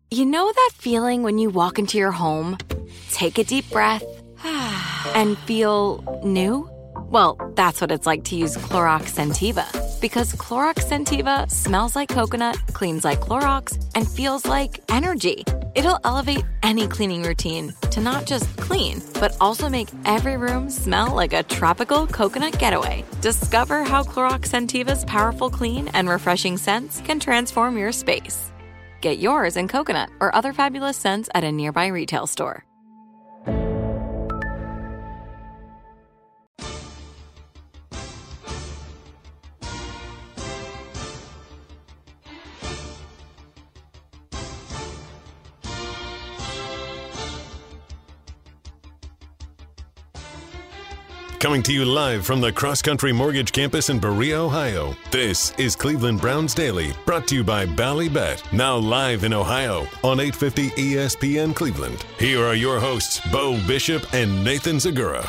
You know that feeling when you walk into your home, take a deep breath, and feel new? Well, that's what it's like to use Clorox Scentiva. Because Clorox Scentiva smells like coconut, cleans like Clorox, and feels like energy. It'll elevate any cleaning routine to not just clean, but also make every room smell like a tropical coconut getaway. Discover how Clorox Scentiva's powerful clean and refreshing scents can transform your space. Get yours in coconut or other fabulous scents at a nearby retail store. Coming to you live from the Cross Country Mortgage Campus in Berea, Ohio. This is Cleveland Browns Daily, brought to you by Ballybet, now live in Ohio on 850 ESPN Cleveland. Here are your hosts, Bo Bishop and Nathan Zagura.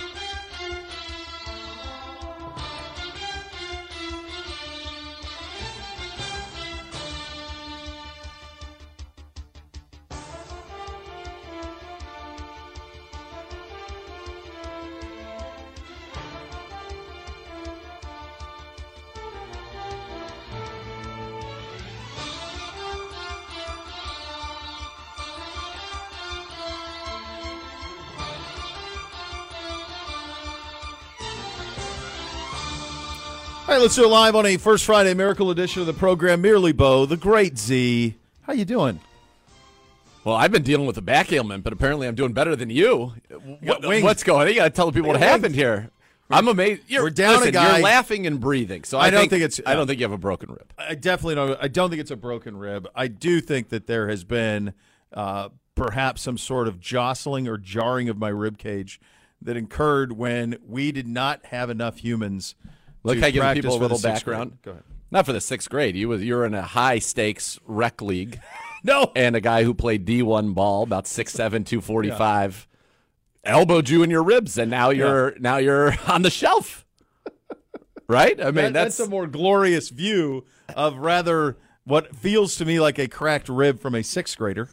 All right, let's do it live on a First Friday Miracle edition of the program. Merely Bo, the great Z. How you doing? Well, I've been dealing with a back ailment, but apparently I'm doing better than you. What's going on? You got to tell the people what happened here. I'm amazed. We're down a guy. You're laughing and breathing, so I don't think you have a broken rib. I definitely don't. I don't think it's a broken rib. I do think that there has been perhaps some sort of jostling or jarring of my rib cage that occurred when we did not have enough humans. Look, I give people a little background. Go ahead. Not for the sixth grade. You were in a high stakes rec league. No. And a guy who played D1 ball, about 6'7", 245, elbowed you in your ribs, and now you're on the shelf. Right? I mean, that's a more glorious view of rather what feels to me like a cracked rib from a sixth grader.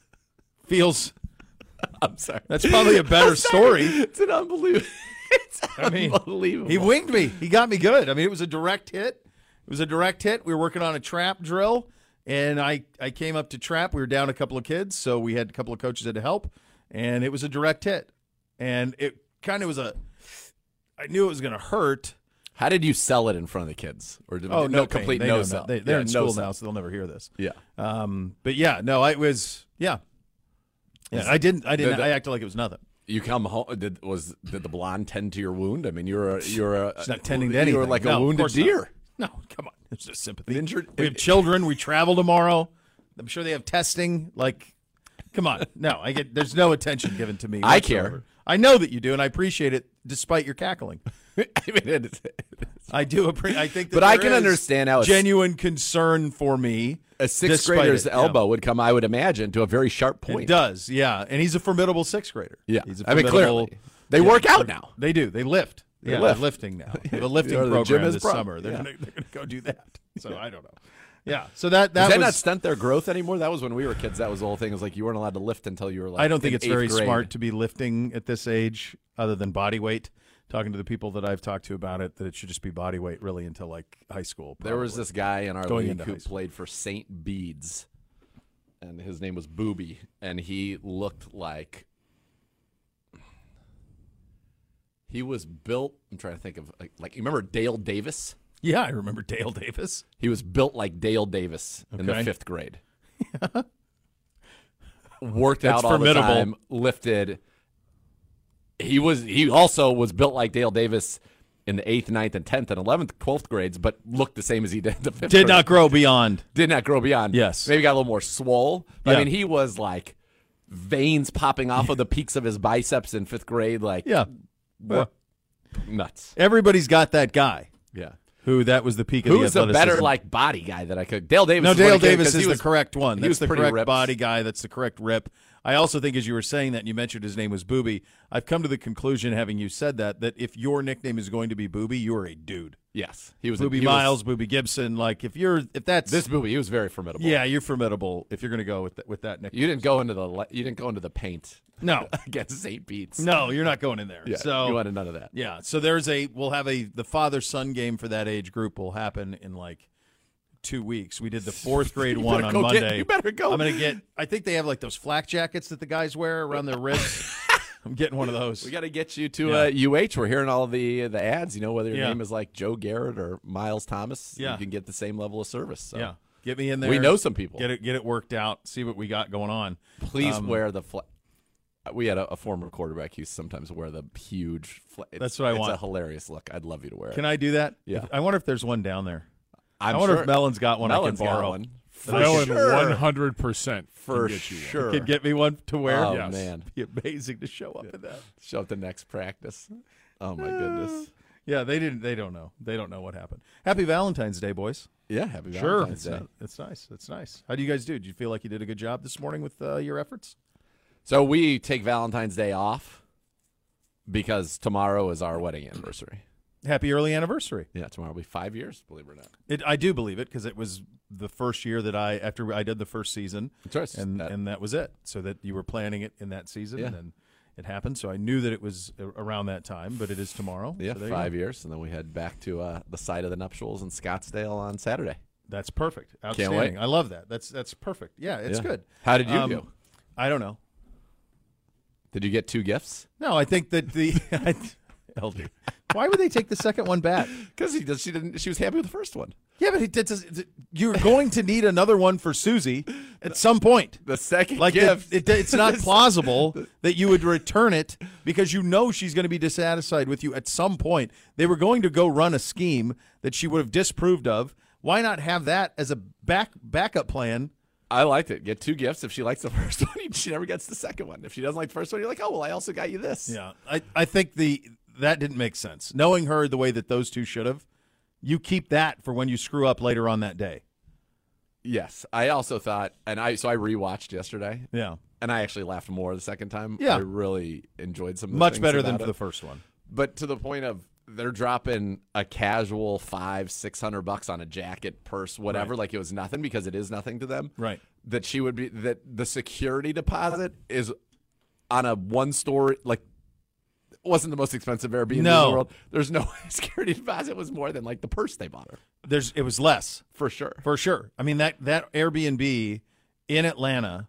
I'm sorry. That's probably a better story. It's an unbelievable. Unbelievable. He winged me. He got me good. I mean, it was a direct hit. We were working on a trap drill, and I came up to trap. We were down a couple of kids, so we had a couple of coaches that had to help, and it was a direct hit. And it kind of I knew it was going to hurt. How did you sell it in front of the kids? Or no complete pain. no sell? They're in school now, so they'll never hear this. Yeah. But yeah, no, it was, yeah. Yeah, I didn't. I acted like it was nothing. You come home. Did the blonde tend to your wound? I mean, you're a. She's not tending to anything. You were like a wounded deer. No, come on. It's just sympathy. Injured. We have children. We travel tomorrow. I'm sure they have testing. Like, come on. No, there's no attention given to me whatsoever. I care. I know that you do, and I appreciate it, despite your cackling. I mean, I do appreciate. I think that, but I can understand how genuine concern for me. A sixth grader's elbow would come, I would imagine, to a very sharp point. It does, yeah. And he's a formidable sixth grader. Yeah. He's a clearly. They work out now. They do. They lift. They're lifting now. They have a lifting program this summer. They're going to go do that. So I don't know. Yeah. So that does that not stunt their growth anymore? That was when we were kids. That was the whole thing. It was like you weren't allowed to lift until you were like. I don't think it's very grade. smart to be lifting at this age, other than body weight. Talking to the people that I've talked to about it, that it should just be body weight really until like high school. Probably. There was this guy in our league who played for St. Bede's, and his name was Booby, and he looked like he was built. I'm trying to think of like you remember Dale Davis? Yeah, I remember Dale Davis. He was built like Dale Davis in the fifth grade. Worked out all the time, lifted. He also was built like Dale Davis in the 8th, 9th, and 10th and 11th, 12th grades, but looked the same as he did in the 5th grade. Did not grow beyond. Yes. Maybe got a little more swole. But I mean, he was like veins popping off of the peaks of his biceps in 5th grade. Like, nuts. Everybody's got that guy. Yeah. Who that was the peak of the athleticism. Who's a better like body guy that I could? Dale Davis. No, Dale Davis is the correct one. That's the correct ripped. body guy. That's the correct rip. I also think, as you were saying that, and you mentioned his name was Booby, I've come to the conclusion, having you said that if your nickname is going to be Booby, you are a dude. Yes, he was Boobie Miles, Boobie Gibson. Like if that's this Boobie, he was very formidable. Yeah, you're formidable if you're going to go with that nickname. You didn't go into the paint. No, against St. Pete's. No, you're not going in there. Yeah, so you wanted none of that. Yeah, so we'll have the father-son game for that age group will happen in like 2 weeks. We did the 4th grade one on Monday. You better go. I'm going to get. I think they have like those flak jackets that the guys wear around their wrists. I'm getting one of those. We got to get you to UH. We're hearing all the ads. Whether your name is like Joe Garrett or Miles Thomas, you can get the same level of service. So. Yeah, get me in there. We know some people. Get it worked out. See what we got going on. Please wear the. We had a former quarterback who used to sometimes wear the huge. That's what I want. It's a hilarious look. I'd love you to wear it. Can I do that? Yeah. I wonder if there's one down there. I wonder if Mellon's got one. Mellon's I can borrow. got one. Mellon 100% for get you one. sure. Could get me one to wear. Oh Yes. man, It'd be amazing to show up in that. Show up the next practice. Oh my goodness. Yeah, they didn't. They don't know. They don't know what happened. Happy Valentine's Day, boys. Yeah, happy Sure, Valentine's Day. it's nice. It's nice. How do you guys do? Do you feel like you did a good job this morning with your efforts? So we take Valentine's Day off because tomorrow is our wedding anniversary. Happy early anniversary. Yeah, tomorrow will be 5 years, believe it or not. I do believe it because it was the first year that after I did the first season, That's right. and that was it. So that you were planning it in that season, Yeah. and then it happened. So I knew that it was around that time, but it is tomorrow. Yeah, so there you 5 go. years, and then we head back to the site of the nuptials in Scottsdale on Saturday. That's perfect. wait. Outstanding. I love that. That's perfect. Yeah, it's Yeah. good. How did you go? I don't know. Did you get 2 gifts? No, I think that the LD. Why would they take the second one back? Because she was happy with the first one. Yeah, but you're going to need another one for Susie at some point. The second Like gift. it's not plausible that you would return it because you know she's going to be dissatisfied with you at some point. They were going to go run a scheme that she would have disproved of. Why not have that as a backup plan? I liked it. Get 2 gifts. If she likes the first one, she never gets the second one. If she doesn't like the first one, you're like, oh, well, I also got you this. Yeah, I think that didn't make sense. Knowing her the way that those two should have, you keep that for when you screw up later on that day. Yes. I also thought, so I rewatched yesterday. Yeah. And I actually laughed more the second time. Yeah. I really enjoyed some of the Much things better about than it. for the first one. But to the point of they're dropping a casual $500-$600 on a jacket, purse, whatever, Right. like it was nothing because it is nothing to them. Right. That the security deposit is on a one-story, like, it wasn't the most expensive Airbnb in No. the world. There's no security deposit was more than like the purse they bought her. It was less. For sure. For sure. I mean, that Airbnb in Atlanta,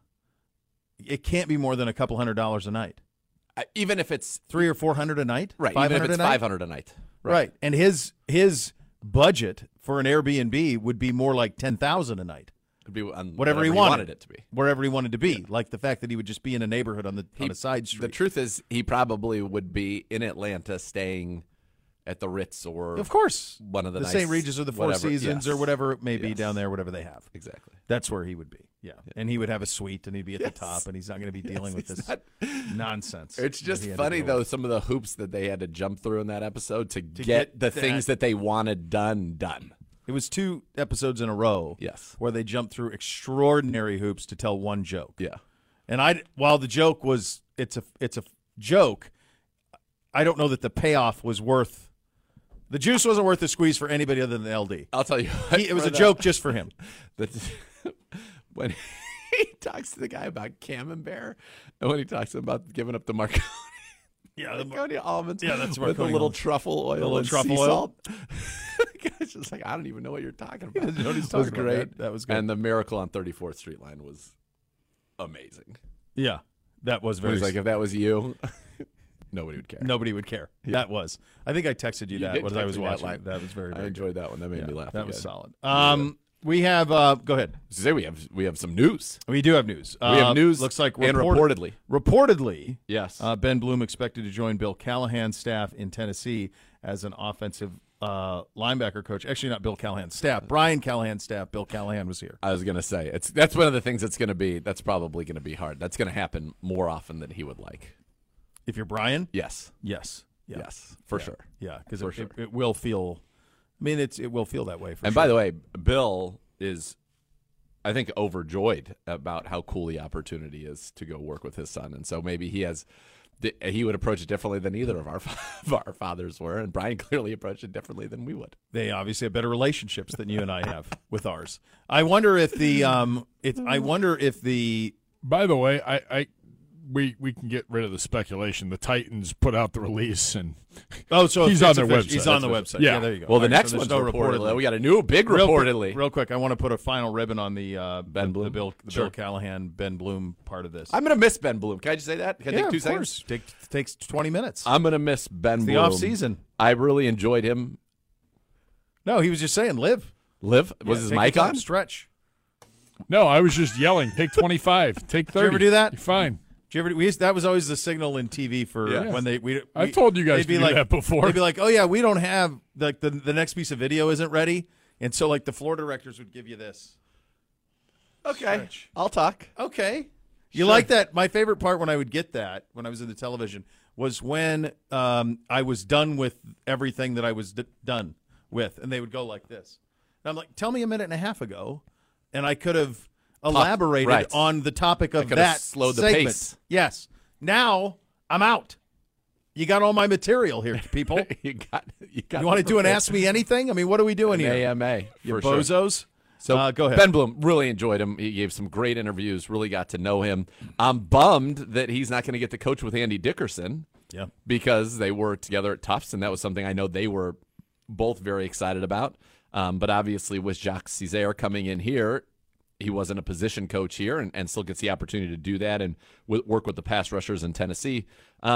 it can't be more than a couple $100 a night. Even if it's $300 or $400 a night? right, 500 even if it's a night? 500 a night. Right. And his budget for an Airbnb would be more like $10,000 a night. It'd be on Whatever he wanted it to be. Wherever he wanted to be. Like the fact that he would just be in a neighborhood on a side street. The truth is, he probably would be in Atlanta staying at the Ritz or Of course. one of the nice, St. Regis or the Four whatever. Seasons Yes. or whatever it may be Yes. down there, whatever they have. Exactly. That's where he would be. Yeah. And he would have a suite and he'd be at Yes. the top and he's not going to be dealing with he's this not- nonsense. It's that just he had to funny, deal though, with. some of the hoops that they had to jump through in that episode to get get the that- things that they wanted done. It was 2 episodes in a row Yes. where they jumped through extraordinary hoops to tell one joke. Yeah. And while the joke was it's a joke, I don't know that the payoff was worth the juice wasn't worth the squeeze for anybody other than LD. I'll tell you what. It was for a the- joke just for him. When he talks to the guy about Camembert and when he talks about giving up the Marconi. Yeah, Marconi almonds Yeah, that's with a Marconi little almonds. truffle oil little and truffle sea oil. salt. The guy's just like, I don't even know what you're talking about. doesn't know what he's It was talking about. great. That was good. And the Miracle on 34th Street line was amazing. Yeah, that was He very. was like, if that was you, nobody would care. Nobody would care. That was. I think I texted you, that did as I was text me that watching. line. That was very. I very enjoyed that one. That made good. me laugh. That was again. solid. We have. Go ahead. Say we have some news. We do have news. We have news. Looks like and reportedly, Yes. Ben Bloom expected to join Bill Callahan's staff in Tennessee as an offensive linebacker coach. Actually, not Bill Callahan's staff. Brian Callahan's staff. Bill Callahan was here. I was gonna say that's one of the things that's probably gonna be hard. That's gonna happen more often than he would like. If you're Brian, Yes. yes, yeah. Yes, for sure. yeah, because For sure. it will feel. I mean, it will feel that way. For And sure. by the way, Bill is, I think, overjoyed about how cool the opportunity is to go work with his son, and so maybe he has he would approach it differently than either of our fathers were, and Brian clearly approached it differently than we would. They obviously have better relationships than you and I have with ours. I wonder if the By the way, we can get rid of the speculation. The Titans put out the release, and so he's on their website. He's on the website. Yeah. There you go. Well, the All right, next so one's there's no reportedly. We got a new big reportedly. Real quick, I want to put a final ribbon on the Ben Bloom. the Bill Callahan, Ben Bloom part of this. I'm going to miss Ben Bloom. Can I just say that? Can I take 2 seconds? Takes 20 minutes. I'm going to miss Ben Bloom. The off season. I really enjoyed him. No, he was just saying live. Was his take mic your time, on? Stretch. No, I was just yelling. Take 25. Take 30. Did you ever do that? You're fine. Did you ever? that was always the signal in TV for when they. I've told you guys they'd be to do that before. They'd be like, "Oh yeah, we don't have like the next piece of video isn't ready," and so like the floor directors would give you this. Okay, Stretch. I'll talk. Okay, you like that? My favorite part when I would get that when I was in the television was when I was done with everything that I was done with, and they would go like this. And I'm like, "Tell me a minute and a half ago," and I could have elaborated on the topic of that slowed the segment. pace. Yes. Now I'm out. You got all my material here, people. You want to do an Ask Me Anything? I mean, what are we doing here? AMA, You for sure. bozos. So go ahead. Ben Bloom, really enjoyed him. He gave some great interviews, really got to know him. I'm bummed that he's not going to get to coach with Andy Dickerson because they were together at Tufts, and that was something I know they were both very excited about. But obviously with Jacques Césaire coming in here, he wasn't a position coach here and still gets the opportunity to do that and work with the pass rushers in Tennessee.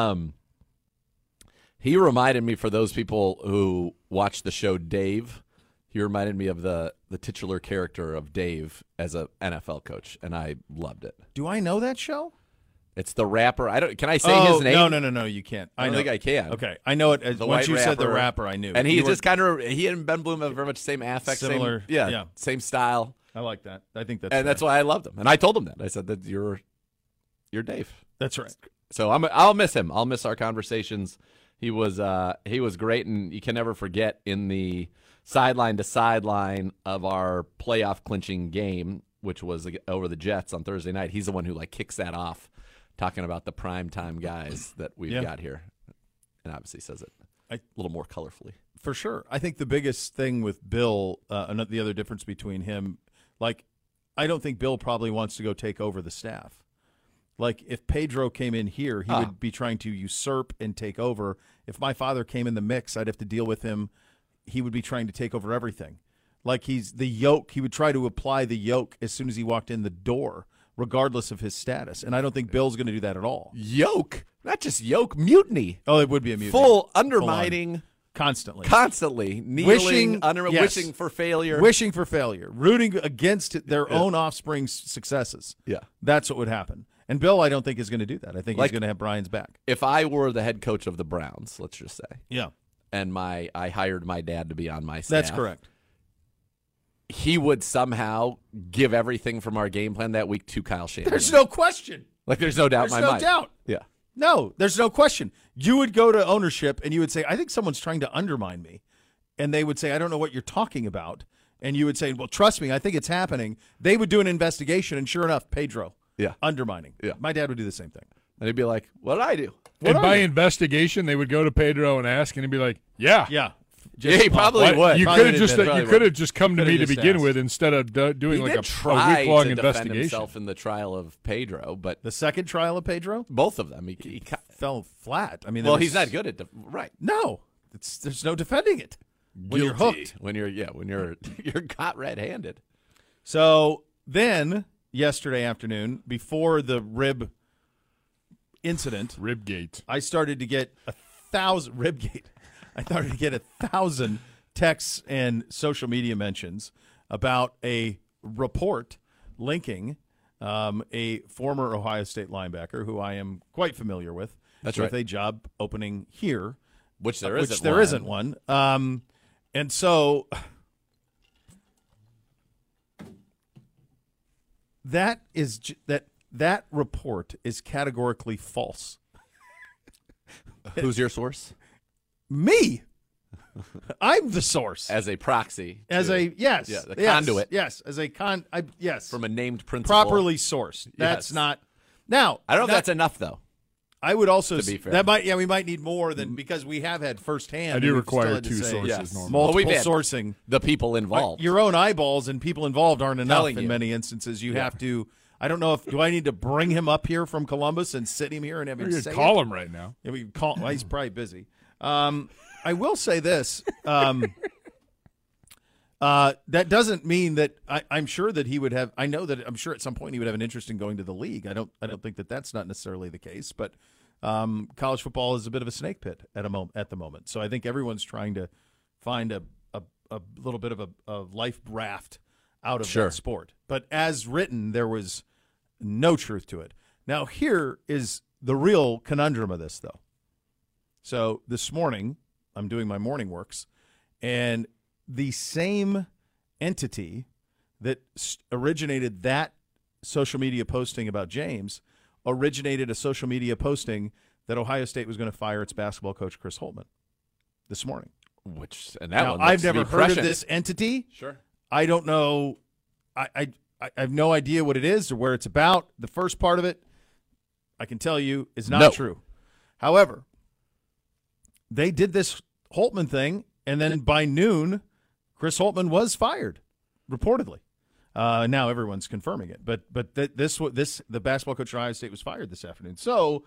He reminded me, for those people who watch the show Dave, he reminded me of the titular character of Dave as a NFL coach, and I loved it. Do I know that show? It's the rapper. Can I say his name? No, you can't. I don't think I can. Okay, I know it. The Once white you said the rapper. rapper, I knew. And he and Ben Bloom have very much the same affect, Similar, same style. I like that. I think that's and fair. that's why I loved him. And I told him that. I said that you're Dave. That's right. So I'll miss him. I'll miss our conversations. He was great, and you can never forget in the sideline to sideline of our playoff clinching game, which was over the Jets on Thursday night. He's the one who kicks that off, talking about the primetime guys that we've got here, and obviously says it a little more colorfully. For sure. I think the biggest thing with Bill, the other difference between him, I don't think Bill probably wants to go take over the staff. If Pedro came in here, he would be trying to usurp and take over. If my father came in the mix, I'd have to deal with him. He would be trying to take over everything. He's the yoke. He would try to apply the yoke as soon as he walked in the door, regardless of his status. And I don't think Bill's going to do that at all. Yoke? Not just yoke, mutiny. Oh, it would be a mutiny. Full undermining. Constantly. Kneeling, wishing for failure. Wishing for failure. Rooting against their own offspring's successes. Yeah. That's what would happen. And Bill, I don't think, is going to do that. I think he's going to have Brian's back. If I were the head coach of the Browns, let's just say. Yeah. And I hired my dad to be on my staff. That's correct. He would somehow give everything from our game plan that week to Kyle Shanahan. There's no question. There's no doubt in my mind. There's no doubt. Yeah. No, there's no question. You would go to ownership and you would say, I think someone's trying to undermine me. And they would say, I don't know what you're talking about. And you would say, well, trust me, I think it's happening. They would do an investigation, and sure enough, Pedro. Yeah. Undermining. Yeah. My dad would do the same thing. And he'd be like, what did I do? And by investigation, they would go to Pedro and ask, and he'd be like, yeah. Yeah. He probably would. You Probably could have just come to me to just begin asked. with instead of doing He a did try week-long to defend investigation. himself in the trial of Pedro, but The second trial of Pedro both of them, he fell flat. I mean, he's not good at right. No, there's no defending it when you're Guilty. hooked. When you're caught red-handed. So then yesterday afternoon, before the rib incident, Ribgate. I started to get 1,000 Ribgate. I started to get 1,000 texts and social media mentions about a report linking a former Ohio State linebacker who I am quite familiar with. That's with right. a job opening here, Which there isn't one. And so that report is categorically false. Who's your source? Me. I'm the source. As a proxy. The conduit. Yes, as a yes. From a named principal. Properly sourced. That's Yes. not. Now, I don't know if that's enough, though. I would also To be fair. that might we might need more than because we have had firsthand. I do and we've require still had to 2 say sources Yes. normally. multiple Well, we've had sourcing. The people involved. Your own eyeballs and people involved aren't enough Telling in you. many instances. You have to. I don't know if do I need to bring him up here from Columbus and sit him here and have him You say could call it? him right now. Yeah, we can call. Well, he's probably busy. I will say this. That doesn't mean that I'm sure that he would have. I'm sure at some point he would have an interest in going to the league. I don't think that that's not necessarily the case. But college football is a bit of a snake pit at the moment. So I think everyone's trying to find a little bit of a life raft out of that sport. But as written, there was no truth to it. Now here is the real conundrum of this, though. So this morning, I'm doing my morning works, and the same entity that originated that social media posting about James originated a social media posting that Ohio State was going to fire its basketball coach, Chris Holtmann, this morning. Now, I've never heard of this entity. Sure. I don't know. I have no idea what it is or where it's about. The first part of it, I can tell you, is not true. However, they did this Holtmann thing, and then by noon, Chris Holtmann was fired, reportedly. Now everyone's confirming it, but the basketball coach at Ohio State was fired this afternoon. So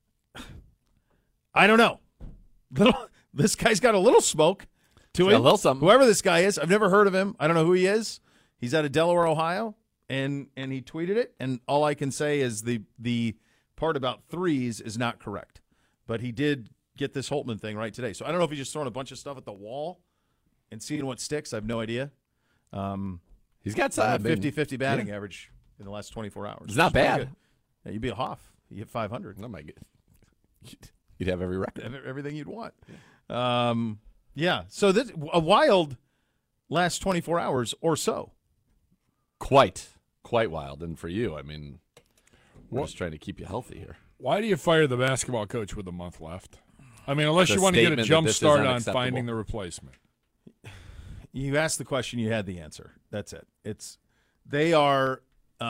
I don't know. This guy's got a little smoke to him. A little something. Whoever this guy is, I've never heard of him. I don't know who he is. He's out of Delaware, Ohio, and he tweeted it. And all I can say is the part about threes is not correct. But he did get this Holtmann thing right today. So I don't know if he's just throwing a bunch of stuff at the wall and seeing what sticks. I have no idea. He's got some 50-50 batting average in the last 24 hours. It's not bad. Yeah, you'd be a Hoff. You hit 500. Oh my God. You'd have every record. Everything you'd want. Yeah. So this a wild last 24 hours or so. Quite wild. And for you, I mean, we're just trying to keep you healthy here. Why do you fire the basketball coach with a month left? I mean, unless The you want to get a statement that jump this is start on unacceptable. finding the replacement. You asked the question, you had the answer. That's it. They are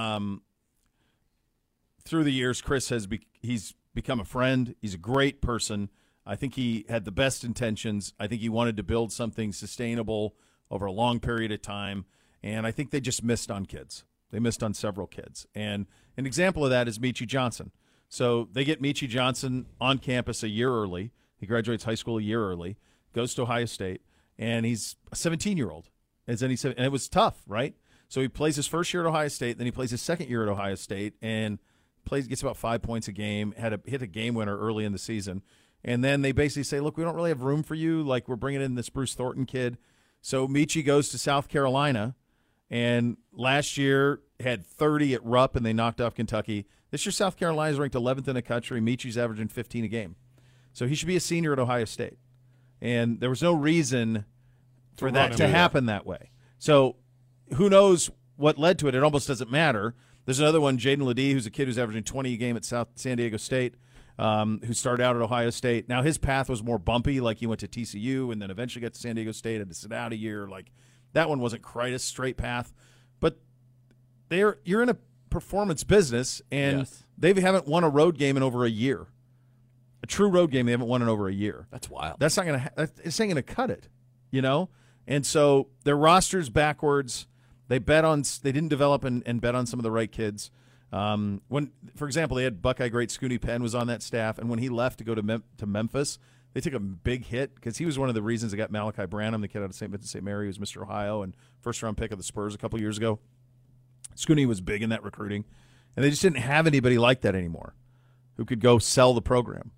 through the years. Chris he's become a friend. He's a great person. I think he had the best intentions. I think he wanted to build something sustainable over a long period of time, and I think they just missed on kids. They missed on several kids, and an example of that is Meechie Johnson. So they get Meechie Johnson on campus a year early. He graduates high school a year early, goes to Ohio State, and he's a 17-year-old. And it was tough, right? So he plays his first year at Ohio State, then he plays his second year at Ohio State, and gets about 5 points a game, hit a game winner early in the season. And then they basically say, look, we don't really have room for you. Like, we're bringing in this Bruce Thornton kid. So Meechie goes to South Carolina, and last year had 30 at Rupp, and they knocked off Kentucky. This year South Carolina's ranked 11th in the country. Meechie's averaging 15 a game. So he should be a senior at Ohio State. And there was no reason for that to happen that way. So who knows what led to it? It almost doesn't matter. There's another one, Jaden Ledee, who's a kid who's averaging 20 a game at San Diego State, who started out at Ohio State. Now his path was more bumpy, like he went to TCU and then eventually got to San Diego State, had to sit out a year. Like that one wasn't quite a straight path. But you're in a performance business, and they haven't won a road game in over a year. A true road game they haven't won in over a year. That's wild. That's not going to. It's ain't going to cut it, you know. And so their roster's backwards. They didn't develop and bet on some of the right kids. When, for example, they had Buckeye great Scooney Penn was on that staff, and when he left to go to Memphis, they took a big hit because he was one of the reasons they got Malachi Branham, the kid out of St. Vincent St. Mary, who was Mr. Ohio and first-round pick of the Spurs a couple years ago. Scooney was big in that recruiting, and they just didn't have anybody like that anymore who could go sell the program.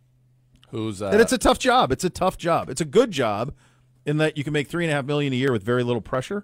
And it's a tough job. It's a tough job. It's a good job in that you can make $3.5 million a year with very little pressure.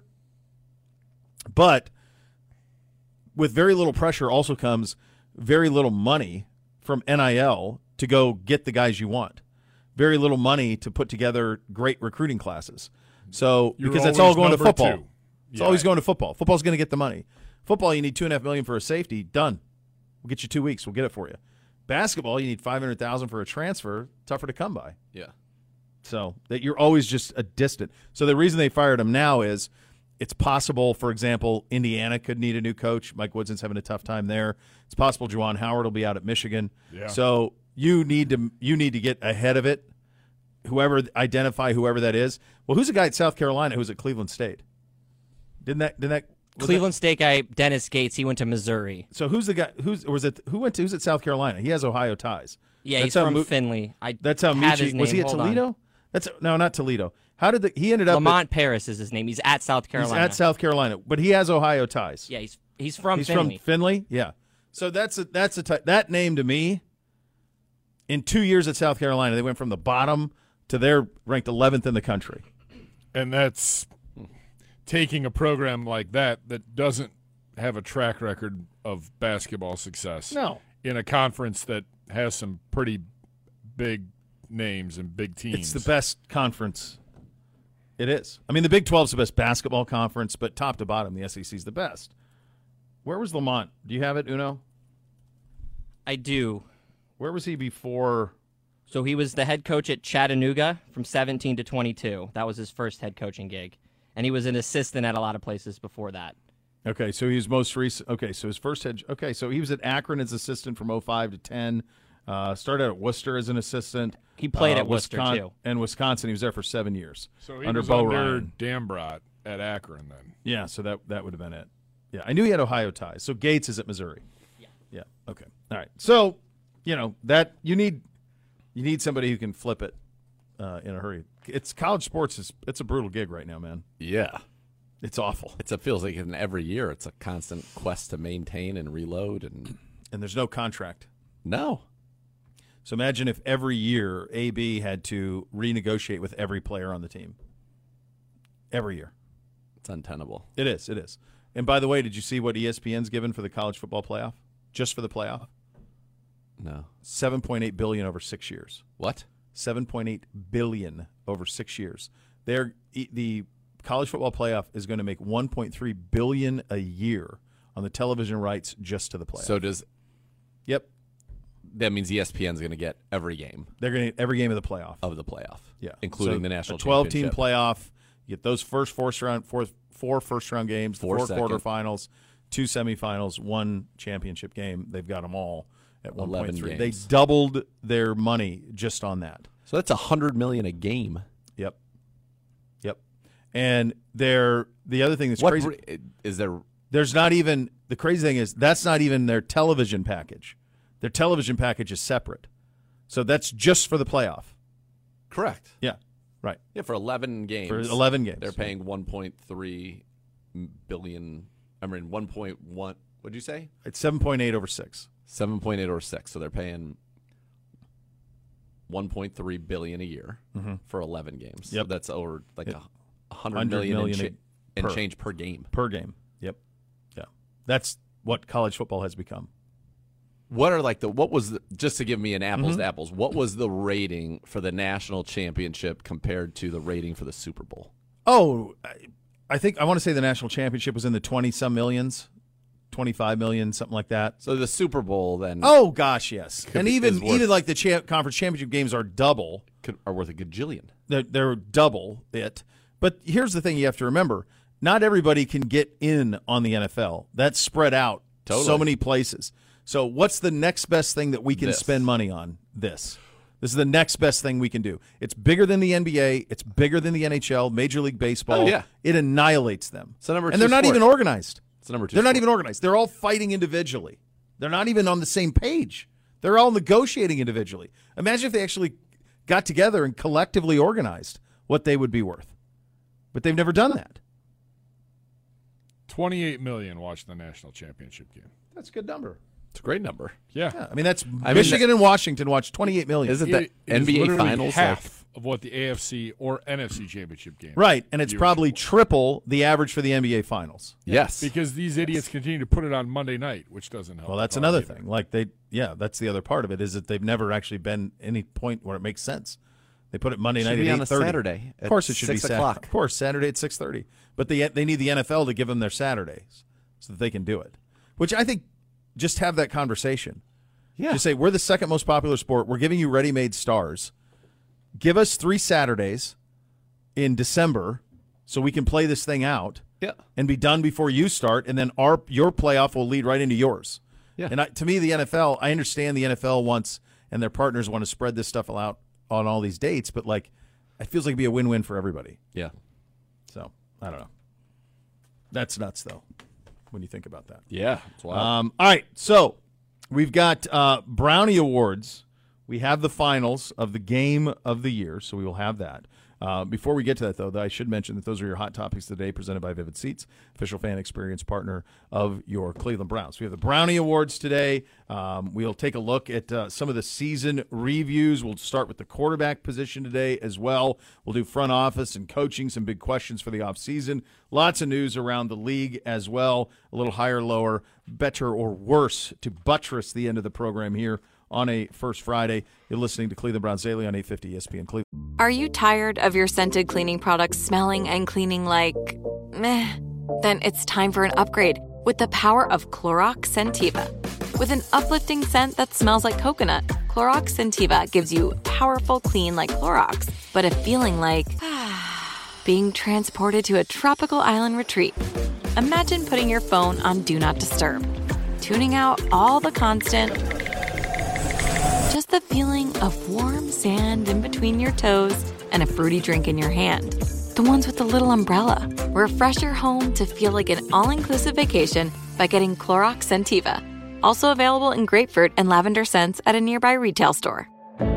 But with very little pressure also comes very little money from NIL to go get the guys you want. Very little money to put together great recruiting classes. So because that's all going to football. It's always going to football. Football's going to get the money. Football, you need $2.5 million for a safety. Done. We'll get you 2 weeks. We'll get it for you. Basketball, you need $500,000 for a transfer. Tougher to come by. Yeah. So that you're always just a distant. So the reason they fired him now is it's possible, for example, Indiana could need a new coach. Mike Woodson's having a tough time there. It's possible Juwan Howard will be out at Michigan. Yeah. So you need to get ahead of it. Identify whoever that is. Well, who's the guy at South Carolina who's at Cleveland State? Didn't that Cleveland State guy, Dennis Gates, he went to Missouri. So who's the guy? Who's at South Carolina? He has Ohio ties. Yeah, he's from Findlay. That's how Michi was. He at Toledo? Not Toledo. How did he ended up? Lamont Paris is his name. He's at South Carolina. He's at South Carolina, but he has Ohio ties. Yeah, he's from Findlay. From Findlay. Yeah. So that name to me. In 2 years at South Carolina, they went from the bottom to they're ranked 11th in the country. And that's taking a program like that doesn't have a track record of basketball success. No. In a conference that has some pretty big names and big teams. It's the best conference. It is. I mean, the Big 12 is the best basketball conference, but top to bottom, the SEC is the best. Where was Lamont? Do you have it, Uno? I do. Where was he before? So he was the head coach at Chattanooga from 17 to 22. That was his first head coaching gig. And he was an assistant at a lot of places before that. Okay, so he was most recent. Okay, so his first head. Okay, so he was at Akron as assistant from 05 to 10. Started at Worcester as an assistant. He played at Worcester, too. And Wisconsin, he was there for 7 years. So he under was Bo under Ryan. Dambrot at Akron then. Yeah, so that would have been it. Yeah, I knew he had Ohio ties. So Gates is at Missouri. Yeah. Okay. All right. So, that you need somebody who can flip it in a hurry. It's college sports it's a brutal gig right now, man. Yeah. It's awful. It feels like every year it's a constant quest to maintain and reload and there's no contract. No. So imagine if every year AB had to renegotiate with every player on the team. Every year. It's untenable. It is. And by the way, did you see what ESPN's given for the college football playoff? Just for the playoff? No. $7.8 billion over 6 years. What? $7.8 billion over 6 years. The college football playoff is going to make $1.3 billion a year on the television rights just to the playoff. So does Yep. That means ESPN's going to get every game. They're going to get every game of the playoff. Yeah. Including the national 12-team championship. playoff. You get those four first-round games, four quarterfinals, 2 semifinals, 1 championship game. They've got them all at 1.3. They doubled their money just on that. So that's $100 million a game. Yep. And the other thing that's crazy is there's not even the crazy thing is that's not even their television package. Their television package is separate. So that's just for the playoff. Correct. Yeah. Right. Yeah, for 11 games. For 11 games. They're paying 1.3 billion. I mean 1.1. What'd you say? It's 7.8 over 6. 7.8 over 6. So they're paying 1.3 billion a year for 11 games. Yep. So that's over like $100 million and change per game. Per game. Yep. Yeah. That's what college football has become. What are just to give me an apples to apples, what was the rating for the national championship compared to the rating for the Super Bowl? Oh, I want to say the national championship was in the 20-some millions, 25 million, something like that. So the Super Bowl then. Oh gosh, yes. And even like the conference championship games are double. Are worth a gajillion. They're double it. But here's the thing you have to remember. Not everybody can get in on the NFL. That's spread out so many places. So what's the next best thing that we can spend money on? This is the next best thing we can do. It's bigger than the NBA. It's bigger than the NHL, Major League Baseball. Oh, yeah. It annihilates them. It's number 2 and they're not even organized. It's number 2 They're not even organized. They're all fighting individually. They're not even on the same page. They're all negotiating individually. Imagine if they actually got together and collectively organized what they would be worth. But they've never done that. 28 million watched the national championship game. That's a good number. It's a great number. Yeah. I mean, Michigan and Washington watched 28 million. Isn't that NBA Finals half of what the AFC or NFC championship game? Right, and it's probably triple the average for the NBA Finals. Yes. Because these idiots continue to put it on Monday night, which doesn't help. Well, that's another thing. That's the other part of it is that they've never actually been any point where it makes sense. They put it Monday night at 8:30. On a Saturday. Of course, it should be 6 o'clock. Of course, Saturday at 6:30. But they need the NFL to give them their Saturdays so that they can do it. Which I think, just have that conversation. Yeah. Just say we're the second most popular sport. We're giving you ready-made stars. Give us 3 Saturdays in December so we can play this thing out. Yeah. And be done before you start, and then your playoff will lead right into yours. Yeah. And to me, the NFL, I understand the NFL wants and their partners want to spread this stuff out on all these dates, but like it feels like it'd be a win-win for everybody. Yeah. So I don't know. That's nuts, though, when you think about that. Yeah. It's wild. All right, so we've got Brownie Awards. We have the finals of the game of the year, so we will have that. Before we get to that, though, I should mention that those are your hot topics of the day presented by Vivid Seats, official fan experience partner of your Cleveland Browns. We have the Brownie Awards today. We'll take a look at some of the season reviews. We'll start with the quarterback position today as well. We'll do front office and coaching, some big questions for the offseason. Lots of news around the league as well, a little higher, lower, better, or worse to buttress the end of the program here on a First Friday. You're listening to Cleveland Browns Daily on 850 ESPN Cleveland. Are you tired of your scented cleaning products smelling and cleaning like meh? Then it's time for an upgrade with the power of Clorox Scentiva. With an uplifting scent that smells like coconut, Clorox Scentiva gives you powerful clean like Clorox, but a feeling like being transported to a tropical island retreat. Imagine putting your phone on Do Not Disturb, tuning out all the constant, just the feeling of warm sand in between your toes and a fruity drink in your hand. The ones with the little umbrella. Refresh your home to feel like an all-inclusive vacation by getting Clorox Scentiva. Also available in grapefruit and lavender scents at a nearby retail store.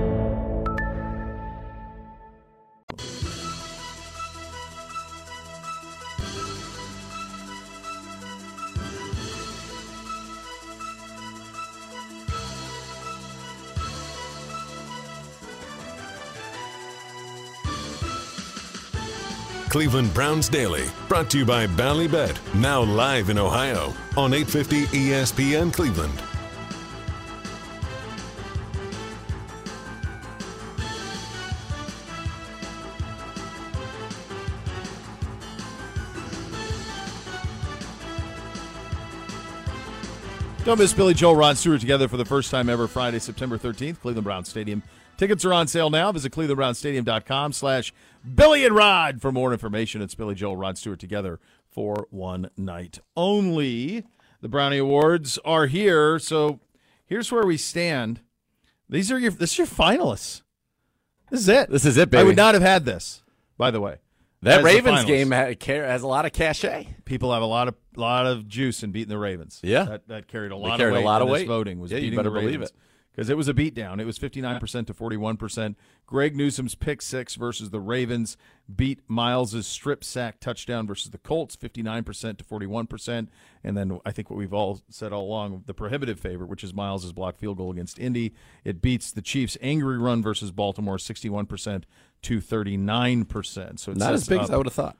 Cleveland Browns Daily, brought to you by Ballybet, now live in Ohio on 850 ESPN Cleveland. Don't miss Billy Joel, Rod Stewart together for the first time ever Friday, September 13th, Cleveland Browns Stadium. Tickets are on sale now. Visit clevelandbrownsstadium.com/Billy and Rod for more information. It's Billy Joel, Rod Stewart together for one night only. The Brownie Awards are here, so here's where we stand. This is your finalists. This is it. This is it, baby. I would not have had this, by the way. That is the Ravens finals. game has a lot of cachet. People have a lot of juice in beating the Ravens. Yeah. That carried a lot carried of weight. a lot of in this weight. voting was Yeah, you beating better the believe Ravens. it. Because it was a beatdown. It was 59% to 41%. Greg Newsome's pick six versus the Ravens beat Miles' strip sack touchdown versus the Colts, 59% to 41%. And then I think what we've all said all along, the prohibitive favorite, which is Miles' blocked field goal against Indy. It beats the Chiefs' angry run versus Baltimore, 61% to 39%. So it's not as big as I would have thought.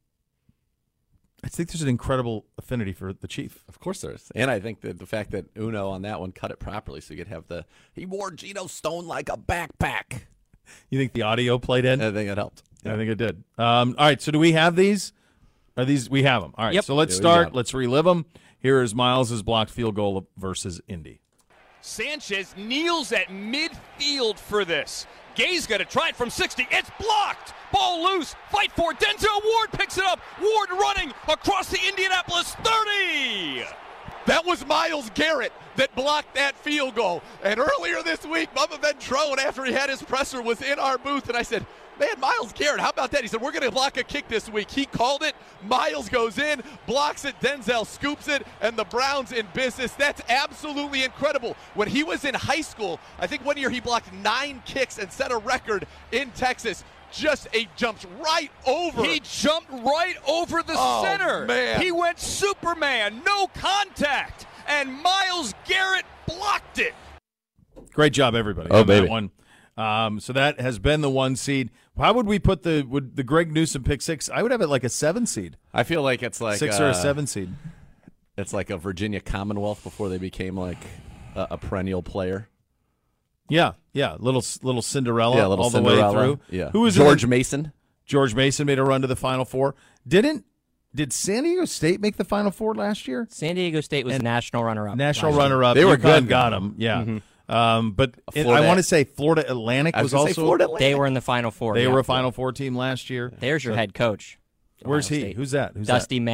I think there's an incredible affinity for the Chief. Of course there is. And I think that the fact that Uno on that one cut it properly so you could have he wore Geno Stone like a backpack. You think the audio played in? I think it helped. I think it did. All right, so do we have these? We have them. All right, Yep. so let's start. Let's relive them. Here is Miles' blocked field goal versus Indy. Sanchez kneels at midfield for this. Gay's going to try it from 60. It's blocked. Ball loose. Fight for it. Denzel Ward picks it up. Ward running across the Indianapolis 30. That was Myles Garrett that blocked that field goal. And earlier this week, Bubba Ventrone, after he had his presser, was in our booth, and I said, man, Myles Garrett, how about that? He said, we're going to block a kick this week. He called it. Myles goes in, blocks it. Denzel scoops it, and the Browns in business. That's absolutely incredible. When he was in high school, I think one year he blocked 9 kicks and set a record in Texas. Jumped right over. He jumped right over the center. Man. He went Superman, no contact, and Myles Garrett blocked it. Great job, everybody. Oh, on baby. That one. So that has been the 1 seed. How would we put the Greg Newsome pick six? I would have it like a 7 seed. I feel like it's like 6 or a 7 seed. It's like a Virginia Commonwealth before they became like a perennial player. Yeah. Little Cinderella Yeah, little all Cinderella. the way through. Yeah. Who was George Mason? George Mason made a run to the Final Four. Did San Diego State make the Final Four last year? San Diego State was national runner-up. National last year. runner-up. They were UConn good. got them. Yeah. But Florida- I want to say Florida Atlantic I was gonna say also. Florida Atlantic. They were in the Final Four. They yeah. were a Final Four team last year. There's your head coach. Where's Ohio he? State. Who's that? Dusty May.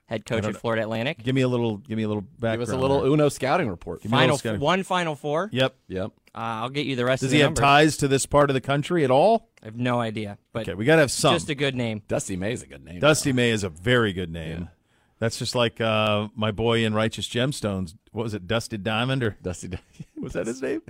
head coach at Florida Atlantic. Give me a little background. Give us a little Uno scouting report. One Final Four. Yep. I'll get you the rest Does of the he have numbers. ties to this part of the country at all? I have no idea. But okay, we got to have some. Just a good name. Dusty May is a good name. Dusty May is a very good name. Yeah. That's just like my boy in Righteous Gemstones. What was it, Dusty Diamond or Dusty? Was that his name?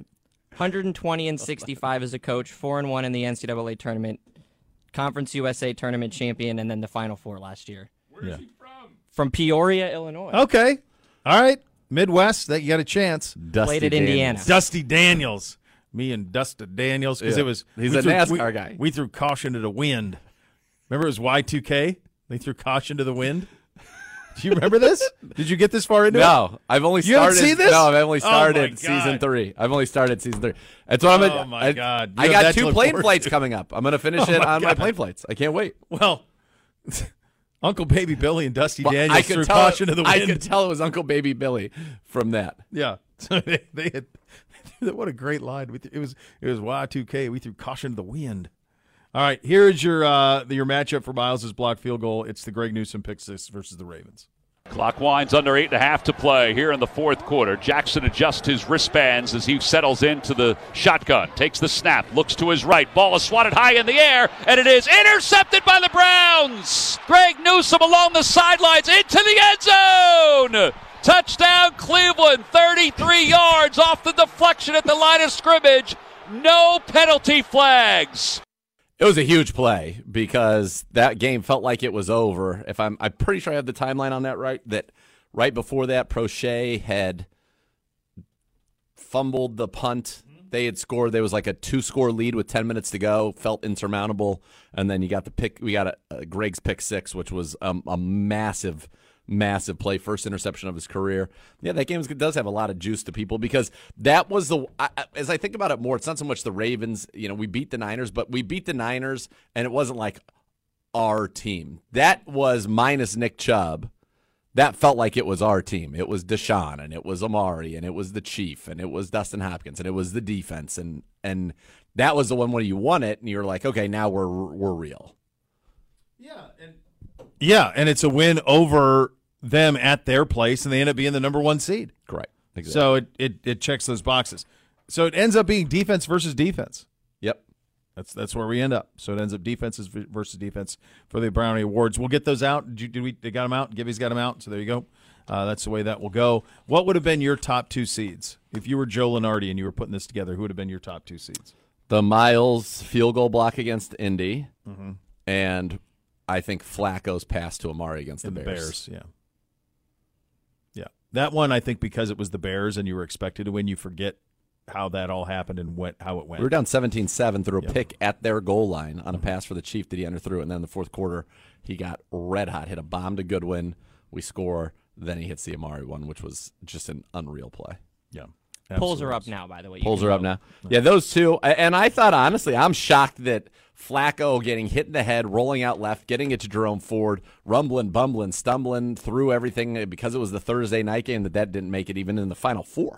120-65 as a coach, 4-1 in the NCAA tournament, Conference USA tournament champion, and then the Final Four last year. Where is he from? From Peoria, Illinois. Okay, all right, Midwest. That you got a chance. Played at Indiana. Dusty Daniels. Me and Dusty Daniels because it was. He's a NASCAR guy. We threw caution to the wind. Remember, it was Y2K. They threw caution to the wind. Do you remember this? Did you get this far into it? No, I've only started. You haven't seen this? No, I've only started season 3. I've only started season 3. That's what I'm. Oh my God! I got 2 plane flights coming up. I'm going to finish it on my plane flights. I can't wait. Well, Uncle Baby Billy and Dusty Daniels threw caution to the wind. I could tell it was Uncle Baby Billy from that. Yeah, so they had. What a great line! It was Y2K. We threw caution to the wind. All right, here's your matchup for Miles' blocked field goal. It's the Greg Newsome pick 6 versus the Ravens. Clock winds under 8.5 to play here in the fourth quarter. Jackson adjusts his wristbands as he settles into the shotgun. Takes the snap, looks to his right. Ball is swatted high in the air, and it is intercepted by the Browns. Greg Newsome along the sidelines into the end zone. Touchdown Cleveland, 33 yards off the deflection at the line of scrimmage. No penalty flags. It was a huge play because that game felt like it was over. I'm pretty sure I have the timeline on that right. That right before that, Prochet had fumbled the punt. They had scored. There was like a 2-score lead with 10 minutes to go. Felt insurmountable, and then you got the pick. We got a Greg's pick 6, which was a massive play, first interception of his career. Yeah, that game does have a lot of juice to people because that was as I think about it more, it's not so much the Ravens. We beat the Niners, but we beat the Niners, and it wasn't like our team. That was minus Nick Chubb. That felt like it was our team. It was Deshaun, and it was Amari, and it was the Chief, and it was Dustin Hopkins, and it was the defense, and that was the one where you won it, and you're like, okay, now we're real. Yeah, and it's a win over them at their place, and they end up being the number 1 seed. Correct. Exactly. So it checks those boxes. So it ends up being defense versus defense. Yep. That's where we end up. So it ends up defenses versus defense for the Brownie Awards. We'll get those out. They got them out? Gibby's got them out. So there you go. That's the way that will go. What would have been your top 2 seeds if you were Joe Lunardi and you were putting this together? Who would have been your top 2 seeds? The Miles field goal block against Indy, and I think Flacco's pass to Amari against the Bears. Yeah. That one, I think, because it was the Bears and you were expected to win, you forget how that all happened and how it went. We were down 17-7 through a pick at their goal line on a pass for the Chief that he underthrew, and then in the fourth quarter, he got red hot, hit a bomb to Goodwin. We score, then he hits the Amari one, which was just an unreal play. Yeah. Pulls are up now, by the way. Pulls are up now. Yeah, those two. And I thought, honestly, I'm shocked that Flacco getting hit in the head, rolling out left, getting it to Jerome Ford, rumbling, bumbling, stumbling through everything because it was the Thursday night game that didn't make it even in the Final Four.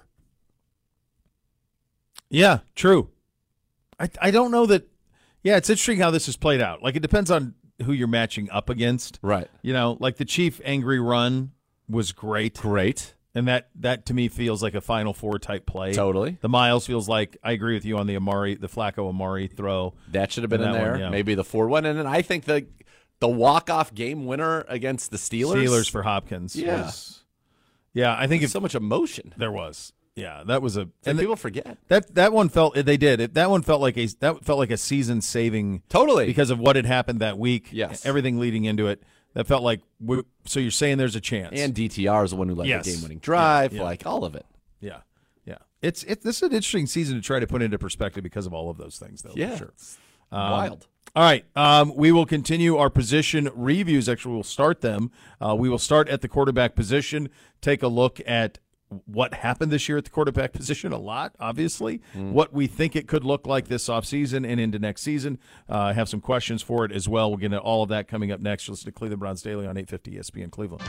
Yeah, true. I don't know that. Yeah, it's interesting how this is played out. Like, it depends on who you're matching up against. Right. Like the Chief angry run was great. Great. And that to me feels like a Final Four type play. Totally. The Miles feels like, I agree with you on the Flacco Amari throw. That should have been in there. One, yeah. Maybe the Ford one. And then I think the walk-off game winner against the Steelers for Hopkins. Yeah. I think so much emotion. There was. Yeah, that was and people forget. That one felt that one felt like a season saving. Totally. Because of what had happened that week. Yes. Everything leading into it. That felt like, so you're saying there's a chance. And DTR is the one who led the game-winning drive, like all of it. Yeah. This is an interesting season to try to put into perspective because of all of those things, though. Yeah. For sure. Wild. All right. We will continue our position reviews. Actually, we'll start them. We will start at the quarterback position, take a look at what happened this year at the quarterback position, a lot, obviously, what we think it could look like this offseason and into next season. Have some questions for it as well. We'll get into all of that coming up next. You'll listen to Cleveland Browns Daily on 850 ESPN Cleveland.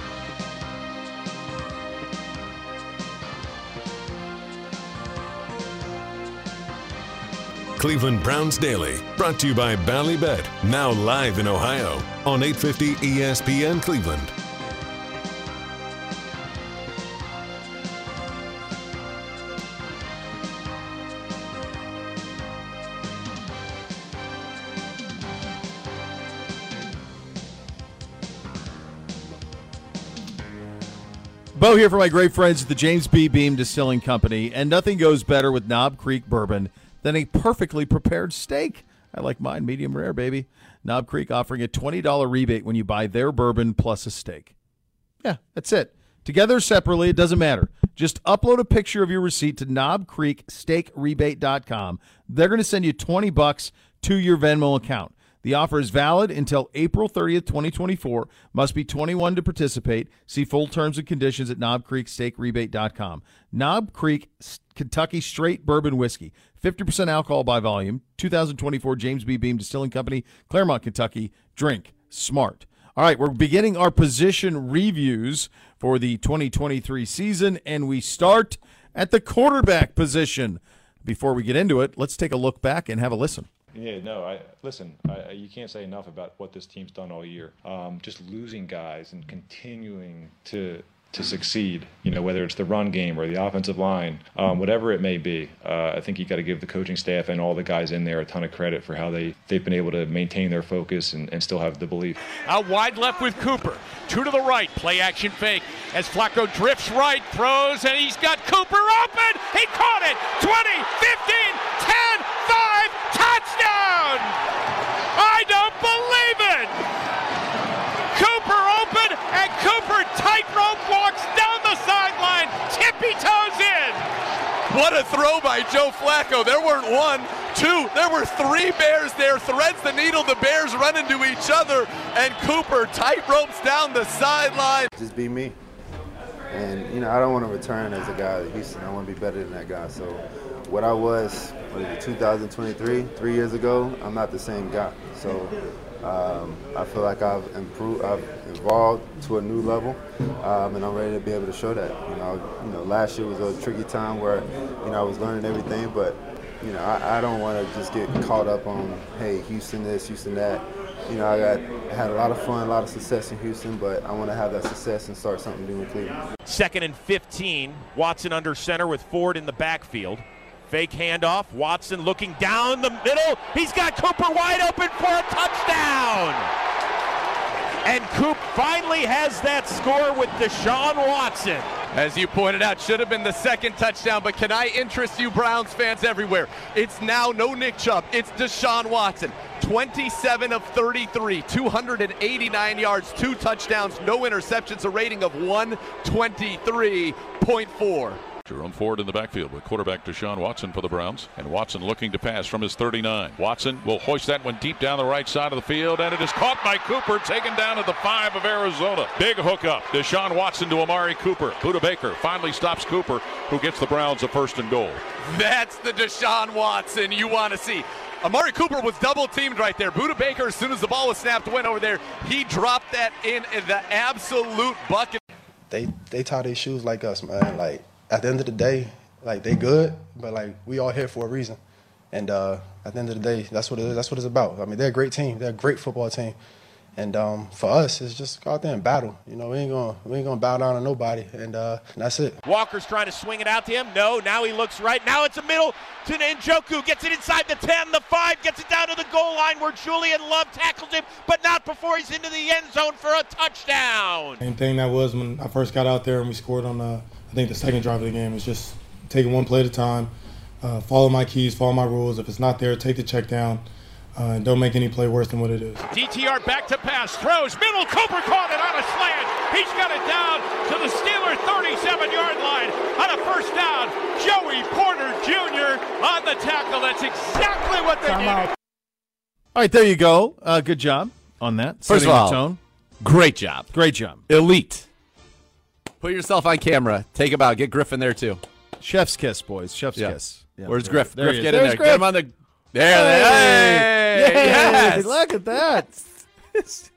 Cleveland Browns Daily, brought to you by Bally Bet, now live in Ohio on 850 ESPN Cleveland. Bo here for my great friends at the James B. Beam Distilling Company, and nothing goes better with Knob Creek bourbon than a perfectly prepared steak. I like mine medium rare, baby. Knob Creek offering a $20 rebate when you buy their bourbon plus a steak. Yeah, that's it. Together or separately, it doesn't matter. Just upload a picture of your receipt to knobcreeksteakrebate.com. They're going to send you $20 to your Venmo account. The offer is valid until April 30th, 2024. Must be 21 to participate. See full terms and conditions at knobcreeksteakrebate.com. Knob Creek Kentucky Straight Bourbon Whiskey. 50% alcohol by volume. 2024 James B. Beam Distilling Company, Claremont, Kentucky. Drink smart. All right, we're beginning our position reviews for the 2023 season, and we start at the quarterback position. Before we get into it, let's take a look back and have a listen. Yeah, no, you can't say enough about what this team's done all year. Just losing guys and continuing to succeed, whether it's the run game or the offensive line, whatever it may be. I think you got to give the coaching staff and all the guys in there a ton of credit for how they've been able to maintain their focus and still have the belief. Out wide left with Cooper. 2 to the right. Play action fake as Flacco drifts right, throws, and he's got Cooper open. He caught it. 20, 15, 10, 5, touchdown! I don't believe it! Cooper open, and Cooper tightrope walks down the sideline. Tippy toes in. What a throw by Joe Flacco. There weren't 1, 2, there were 3 Bears there. Threads the needle, the Bears run into each other, and Cooper tightropes down the sideline. Just be me. And, I don't want to return as a guy at Houston. I want to be better than that guy. So what I was, 2023, 3 years ago, I'm not the same guy. So I feel like I've improved, I've evolved to a new level, and I'm ready to be able to show that. Last year was a tricky time where, I was learning everything, but, I don't want to just get caught up on, hey, Houston this, Houston that. I had a lot of fun, a lot of success in Houston, but I want to have that success and start something new in Cleveland. 2nd and 15. Watson under center with Ford in the backfield. Fake handoff. Watson looking down the middle. He's got Cooper wide open for a touchdown. And Coop finally has that score with Deshaun Watson. As you pointed out, should have been the 2nd touchdown, but can I interest you Browns fans everywhere? It's now no Nick Chubb, it's Deshaun Watson. 27 of 33, 289 yards, 2 touchdowns, no interceptions, a rating of 123.4. Jerome Ford in the backfield with quarterback Deshaun Watson for the Browns. And Watson looking to pass from his 39. Watson will hoist that one deep down the right side of the field, and it is caught by Cooper, taken down at the 5 of Arizona. Big hookup. Deshaun Watson to Amari Cooper. Budda Baker finally stops Cooper, who gets the Browns a 1st and goal. That's the Deshaun Watson you want to see. Amari Cooper was double-teamed right there. Budda Baker, as soon as the ball was snapped, went over there. He dropped that in the absolute bucket. They tie their shoes like us, man. Like, at the end of the day, like, they good, but, like, we all here for a reason. And at the end of the day, that's what it is. That's what it's about. I mean, they're a great team. They're a great football team. And for us, it's just go out there and battle. We ain't gonna bow down to nobody, and that's it. Walker's trying to swing it out to him. No, now he looks right. Now it's a middle to Njoku. Gets it inside the 10, the 5, gets it down to the goal line where Julian Love tackles him, but not before he's into the end zone for a touchdown. Same thing that was when I first got out there and we scored on I think the 2nd drive of the game. Is just taking one play at a time, follow my keys, follow my rules. If it's not there, take the check down. Don't make any play worse than what it is. DTR back to pass, throws, middle, Cooper caught it on a slant. He's got it down to the Steeler 37-yard line on a 1st down. Joey Porter Jr. on the tackle. That's exactly what they needed. All right, there you go. Good job on that. First of all, tone. Great job. Great job. Elite. Put yourself on camera. Take a bow. Get Griff in there, too. Chef's kiss, boys. Chef's kiss. Yeah. Where's Griff? There Griff, get in there. Griff. Get him on the... There. Hey. Yes. Look at that. If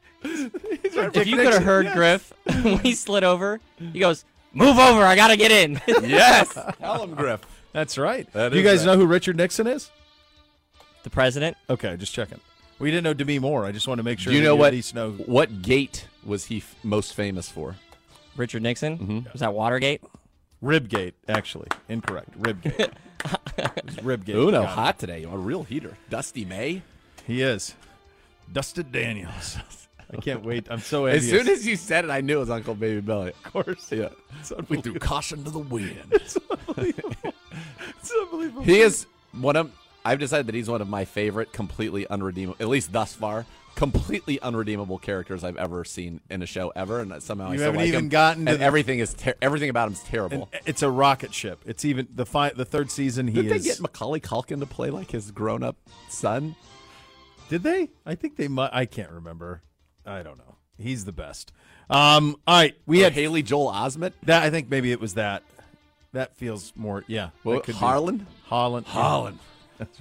you could have heard Griff when he slid over, he goes, "Move over, I got to get in." Yes. Tell him, Griff. That's right. That you guys know who Richard Nixon is? The president? Okay, just checking. We didn't know Demi Moore. I just want to make sure Do you know at least know. What gate was he most famous for? Richard Nixon? Mm-hmm. Was that Watergate? Ribgate, actually. Incorrect. Ribgate. Ribgate. Uno, hot today. A real heater. Dusty May. He is. Dusted Daniels. I can't wait. I'm so As envious. soon as you said it, I knew it was Uncle Baby Belly. Of course. Yeah. We threw caution to the wind. It's unbelievable. He is I've decided that he's one of my favorite completely unredeemable, at least thus far, completely unredeemable characters I've ever seen in a show ever, and somehow I You still haven't like even him. gotten to and everything about him is terrible. And it's a rocket ship. It's even the third season. Did they get Macaulay Culkin to play like his grown-up son? Did they? I think they might. I can't remember. I don't know. He's the best. All right, we had Haley Joel Osment. That I think maybe it was that. That feels more. Yeah. Well, Harlan. Holland. That's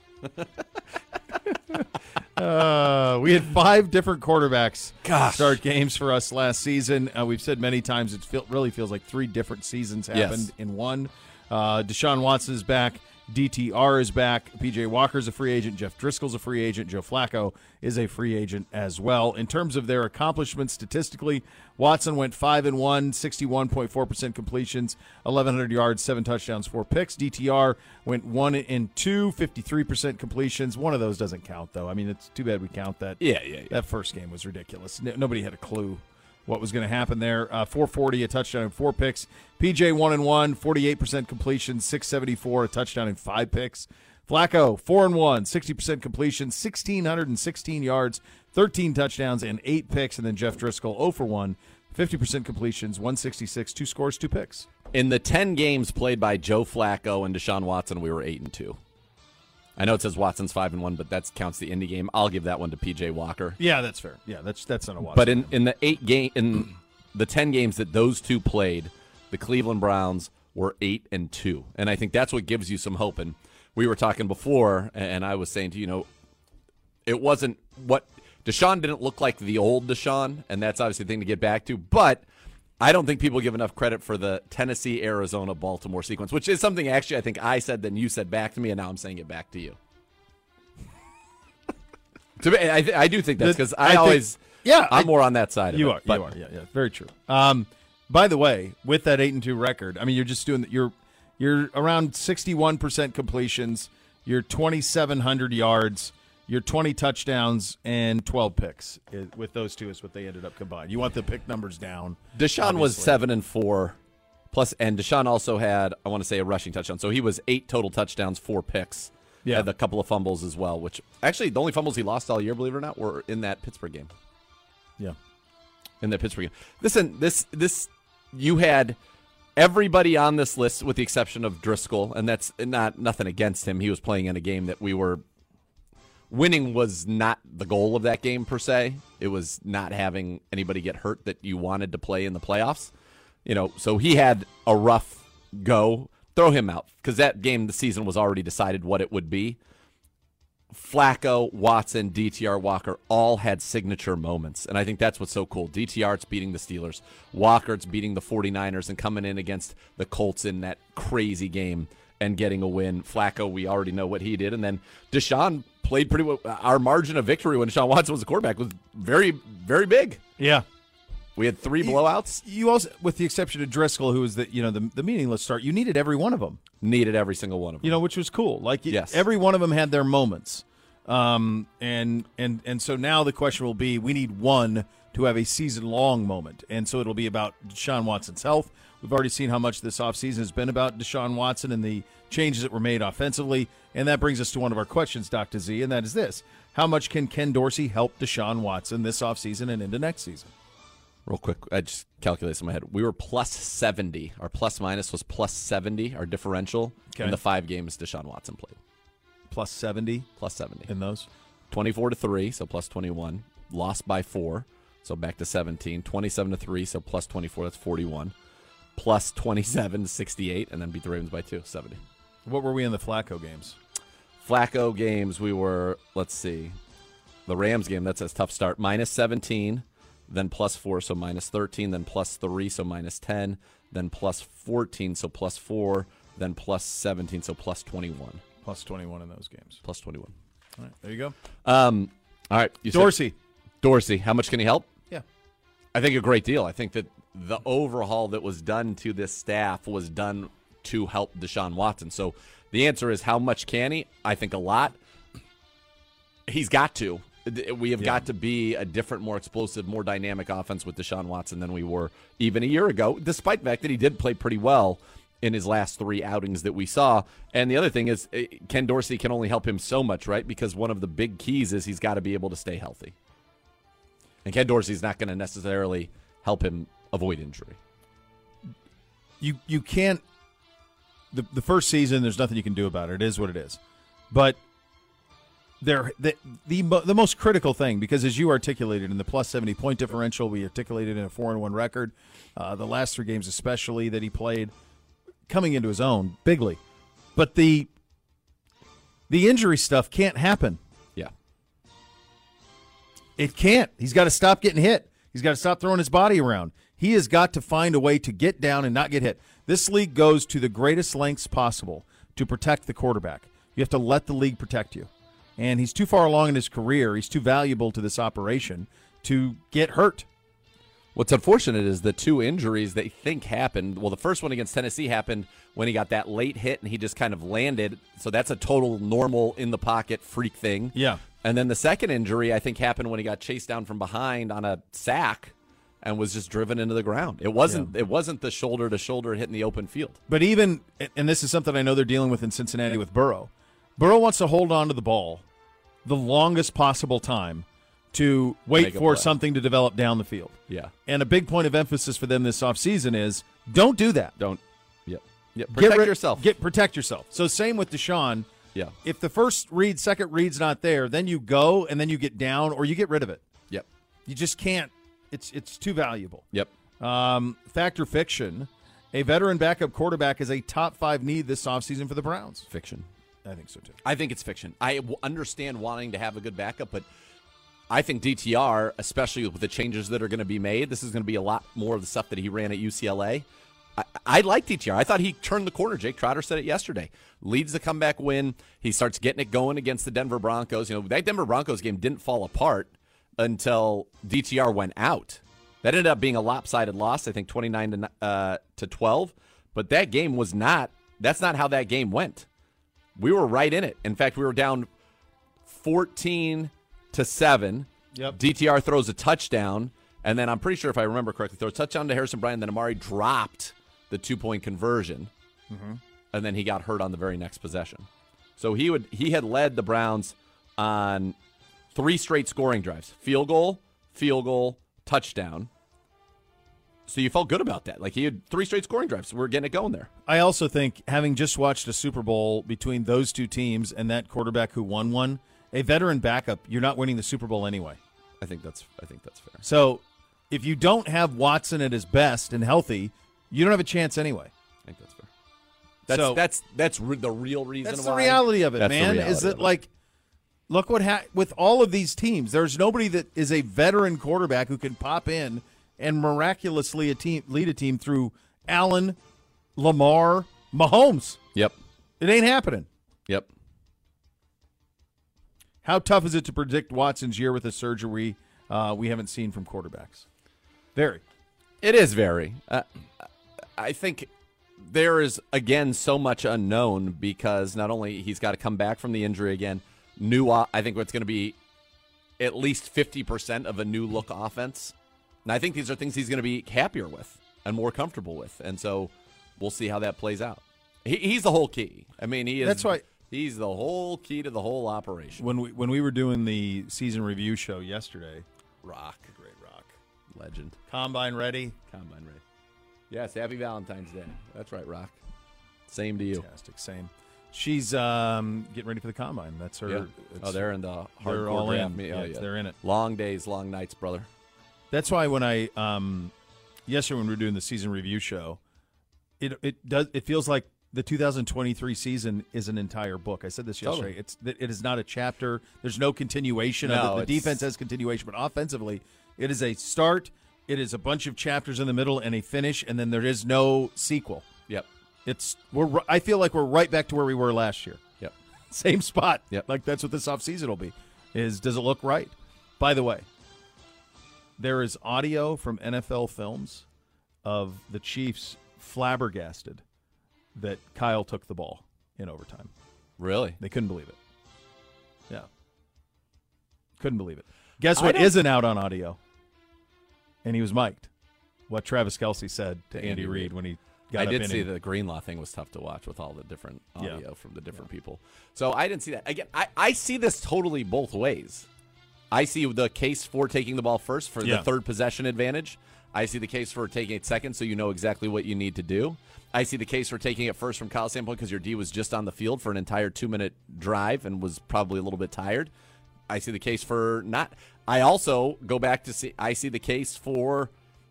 right. We had 5 different quarterbacks start games for us last season. We've said many times it really feels like 3 different seasons happened in one. Deshaun Watson is back. DTR is back. PJ Walker's a free agent. Jeff Driscoll's a free agent. Joe Flacco is a free agent as well. In terms of their accomplishments statistically, Watson went 5-1, 61.4% completions, 1,100 yards, 7 touchdowns, 4 picks. DTR went 1-2, 53% completions. One of those doesn't count, though. I mean, it's too bad we count that. Yeah. That first game was ridiculous. Nobody had a clue what was going to happen there. 440, a touchdown, and 4 picks. PJ 1-1, 48% completion, 674, a touchdown, and 5 picks. Flacco 4-1, 60% completion, 1,616 yards, 13 touchdowns, and 8 picks. And then Jeff Driscoll 0-1, 50% completions, 166, 2 scores, 2 picks. In the 10 games played by Joe Flacco and Deshaun Watson, we were 8-2. I know it says Watson's 5-1, but that counts the Indy game. I'll give that one to PJ Walker. Yeah, that's fair. Yeah, that's not a Watson. But in the 10 games that those two played, the Cleveland Browns were 8-2, and I think that's what gives you some hope. And we were talking before, and I was saying to you, it wasn't what Deshaun didn't look like the old Deshaun, and that's obviously the thing to get back to. But I don't think people give enough credit for the Tennessee, Arizona, Baltimore sequence, which is something actually I think I said, then you said back to me, and now I'm saying it back to you. I do think that's because I'm more on that side of it. You are. Yeah, very true. By the way, with that 8-2 record, I mean, you're just doing you're around 61% completions, you're 2,700 yards, you're 20 touchdowns and 12 picks. With those two is what they ended up combined. You want the pick numbers down. Deshaun was 7-4, and Deshaun also had, I want to say, a rushing touchdown. So he was 8 total touchdowns, 4 picks. Yeah. Had a couple of fumbles as well, which actually the only fumbles he lost all year, believe it or not, were in that Pittsburgh game. Yeah. In that Pittsburgh game. Listen, this you had everybody on this list with the exception of Driscoll, and that's nothing against him. He was playing in a game that we were winning was not the goal of that game per se. It was not having anybody get hurt that you wanted to play in the playoffs. So he had a rough go. Throw him out because that game, the season was already decided what it would be. Flacco, Watson, DTR, Walker all had signature moments, and I think that's what's so cool. DTR's beating the Steelers. Walker's beating the 49ers and coming in against the Colts in that crazy game and getting a win. Flacco, we already know what he did. And then Deshaun played pretty well. Our margin of victory when Deshaun Watson was the quarterback was very, very big. Yeah. We had 3 blowouts. You also, with the exception of Driscoll, who was the meaningless start, you needed every one of them. Needed every single one of them. Which was cool. Yes. Every one of them had their moments. And so now the question will be, we need one to have a season-long moment. And so it'll be about Deshaun Watson's health. We've already seen how much this offseason has been about Deshaun Watson and the changes that were made offensively. And that brings us to one of our questions, Dr. Z, and that is this. How much can Ken Dorsey help Deshaun Watson this offseason and into next season? Real quick, I just calculated this in my head. We were plus 70. Our plus-minus was plus 70, our differential, in the 5 games Deshaun Watson played. Plus 70? Plus 70. In those? 24-3, so plus 21. Lost by 4, so back to 17. 27-3, so plus 24, that's 41. Plus 27, 68, and then beat the Ravens by 2, 70. What were we in the Flacco games? Flacco games, we were, let's see. The Rams game, that's a tough start. Minus 17. Then plus 4, so minus 13, then plus 3, so minus 10, then plus 14, so plus 4, then plus 17, so plus 21. Plus 21 in those games. Plus 21. All right, there you go. All right. Dorsey, how much can he help? Yeah. I think a great deal. I think that the overhaul that was done to this staff was done to help Deshaun Watson. So the answer is how much can he? I think a lot. He's got to. We have got to be a different, more explosive, more dynamic offense with Deshaun Watson than we were even a year ago, despite the fact that he did play pretty well in his last 3 outings that we saw. And the other thing is Ken Dorsey can only help him so much, right? Because one of the big keys is he's got to be able to stay healthy. And Ken Dorsey's not going to necessarily help him avoid injury. You can't – the first season, there's nothing you can do about it. It is what it is. But the most critical thing, because as you articulated in the plus 70 point differential, we articulated in a 4-1 record, the last 3 games especially that he played, coming into his own bigly. But the injury stuff can't happen. Yeah. It can't. He's got to stop getting hit. He's got to stop throwing his body around. He has got to find a way to get down and not get hit. This league goes to the greatest lengths possible to protect the quarterback. You have to let the league protect you. And he's too far along in his career. He's too valuable to this operation to get hurt. What's unfortunate is the 2 injuries they think happened. Well, the first one against Tennessee happened when he got that late hit and he just kind of landed. So that's a total normal in-the-pocket freak thing. Yeah. And then the second injury, I think, happened when he got chased down from behind on a sack and was just driven into the ground. It wasn't the shoulder-to-shoulder hit in the open field. But even, and this is something I know they're dealing with in Cincinnati with Burrow, Burrow wants to hold on to the ball the longest possible time to wait for something to develop down the field. Yeah. And a big point of emphasis for them this offseason is don't do that. Yep. Protect yourself. Protect yourself. So same with Deshaun. Yeah. If the first read, second read's not there, then you go and then you get down or you get rid of it. Yep. You just can't. It's too valuable. Yep. Fact or fiction, a veteran backup quarterback is a top 5 need this offseason for the Browns. Fiction. I think so, too. I think it's fiction. I understand wanting to have a good backup, but I think DTR, especially with the changes that are going to be made, this is going to be a lot more of the stuff that he ran at UCLA. I like DTR. I thought he turned the corner. Jake Trotter said it yesterday. Leads the comeback win. He starts getting it going against the Denver Broncos. You know, that Denver Broncos game didn't fall apart until DTR went out. That ended up being a lopsided loss, I think 29 to 12. But that game was not. That's not how that game went. We were right in it. In fact, we were down 14-7. Yep. DTR throws a touchdown, and then I'm pretty sure if I remember correctly, throws a touchdown to Harrison Bryant. Then Amari dropped the 2-point conversion, and then he got hurt on the very next possession. So he had led the Browns on 3 straight scoring drives: field goal, touchdown. So you felt good about that. Like, he had 3 straight scoring drives. We're getting it going there. I also think, having just watched a Super Bowl between those 2 teams and that quarterback who won one, a veteran backup, you're not winning the Super Bowl anyway. I think that's fair. So if you don't have Watson at his best and healthy, you don't have a chance anyway. I think that's fair. That's the real reason why. That's the reality of it, man. Is that, like, look what with all of these teams, there's nobody that is a veteran quarterback who can pop in and miraculously lead a team through Allen, Lamar, Mahomes. Yep. It ain't happening. Yep. How tough is it to predict Watson's year with a surgery we haven't seen from quarterbacks? Very. It is very. I think there is, again, so much unknown because not only he's got to come back from the injury again, I think it's going to be at least 50% of a new look offense. And I think these are things he's going to be happier with and more comfortable with. And so we'll see how that plays out. He's the whole key. I mean, That's why he's the whole key to the whole operation. When we were doing the season review show yesterday, great Rock, legend. Combine ready. Yes, happy Valentine's Day. That's right, Rock. Same to you. Fantastic. Same. She's getting ready for the combine. That's her. Yeah. They're in the hardcore they're all draft. in. They're in it. Long days, long nights, brother. That's why when I yesterday when we were doing the season review show, it feels like the 2023 season is an entire book. I said this yesterday. Totally. It is not a chapter. There's no continuation of it. The defense has continuation, but offensively, it is a start. It is a bunch of chapters in the middle and a finish, and then there is no sequel. Yep. I feel like we're right back to where we were last year. Yep. Same spot. Yep. Like that's what this offseason will be. Does it look right? By the way, there is audio from NFL Films of the Chiefs flabbergasted that Kyle took the ball in overtime. Really? They couldn't believe it. Yeah. Couldn't believe it. Guess what isn't out on audio? And he was mic'd. What Travis Kelce said to Andy Reid when he got up in. I did see the Greenlaw thing was tough to watch with all the different audio from the different people. So I didn't see that. Again, I see this totally both ways. I see the case for taking the ball first for the third possession advantage. I see the case for taking it second so you know exactly what you need to do. I see the case for taking it first from Kyle's standpoint because your D was just on the field for an entire 2-minute drive and was probably a little bit tired. I see the case for not. I also go back to see. I see the case for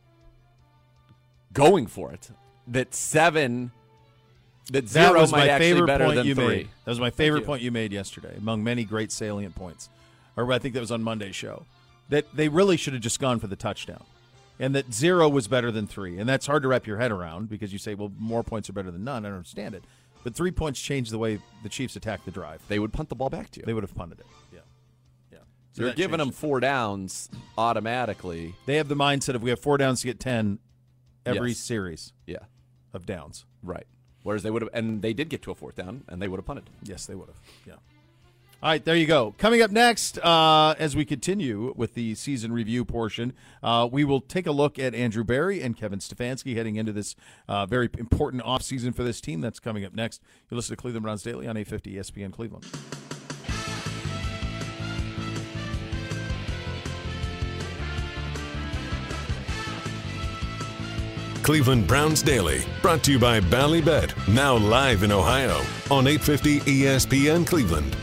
going for it. That 7. That 0 was might my actually favorite better point than you 3. made. That was my favorite point you made yesterday, among many great salient points. Or I think that was on Monday's show. That they really should have just gone for the touchdown. And that 0 was better than 3. And that's hard to wrap your head around because you say, well, more points are better than none. I don't understand it. But 3 points changed the way the Chiefs attacked the drive. They would punt the ball back to you. They would have punted it. Yeah. So you're giving them 4 downs automatically. They have the mindset of we have 4 downs to get 10 every series of downs. Right. Whereas they would have, and they did get to a 4th down, and they would have punted. Yes, they would have. Yeah. All right, there you go. Coming up next, as we continue with the season review portion, we will take a look at Andrew Berry and Kevin Stefanski heading into this very important offseason for this team. That's coming up next. You'll listen to Cleveland Browns Daily on 850 ESPN Cleveland. Cleveland Browns Daily, brought to you by Ballybet, now live in Ohio on 850 ESPN Cleveland.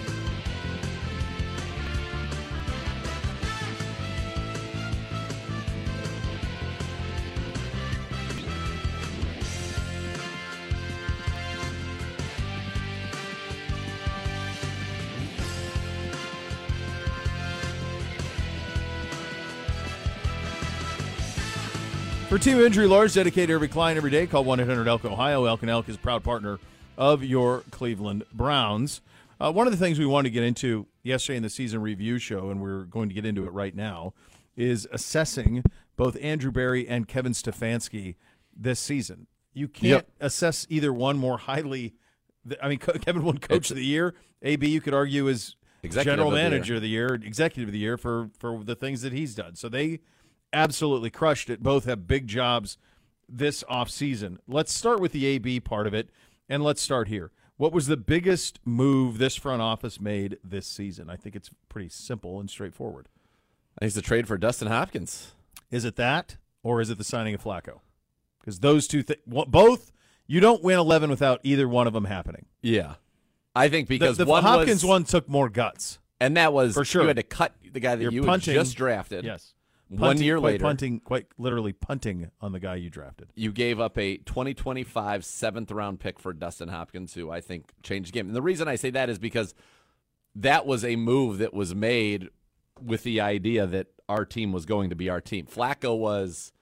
For Team Injury Lawyers, dedicated every client every day, call 1-800-ELK Ohio. Elk & Elk is a proud partner of your Cleveland Browns. One of the things we wanted to get into yesterday in the season review show, and we're going to get into it right now, is assessing both Andrew Berry and Kevin Stefanski this season. You can't assess either one more highly. I mean, Kevin won Coach of the Year. AB, you could argue, is General Manager of the Year, Executive of the Year for the things that he's done. So they absolutely crushed it. Both have big jobs this offseason. Let's start with the AB part of it, and let's start here. What was the biggest move this front office made this season? I think it's pretty simple and straightforward. I think it's the trade for Dustin Hopkins. Is it that, or is it the signing of Flacco? Because those two things, both, you don't win 11 without either one of them happening. Yeah. I think because the one Hopkins one took more guts. And that was, for sure, you had to cut the guy that you had just drafted. Yes. 1 year later. Quite literally punting on the guy you drafted. You gave up a 2025 7th-round pick for Dustin Hopkins, who I think changed the game. And the reason I say that is because that was a move that was made with the idea that our team was going to be our team. Flacco was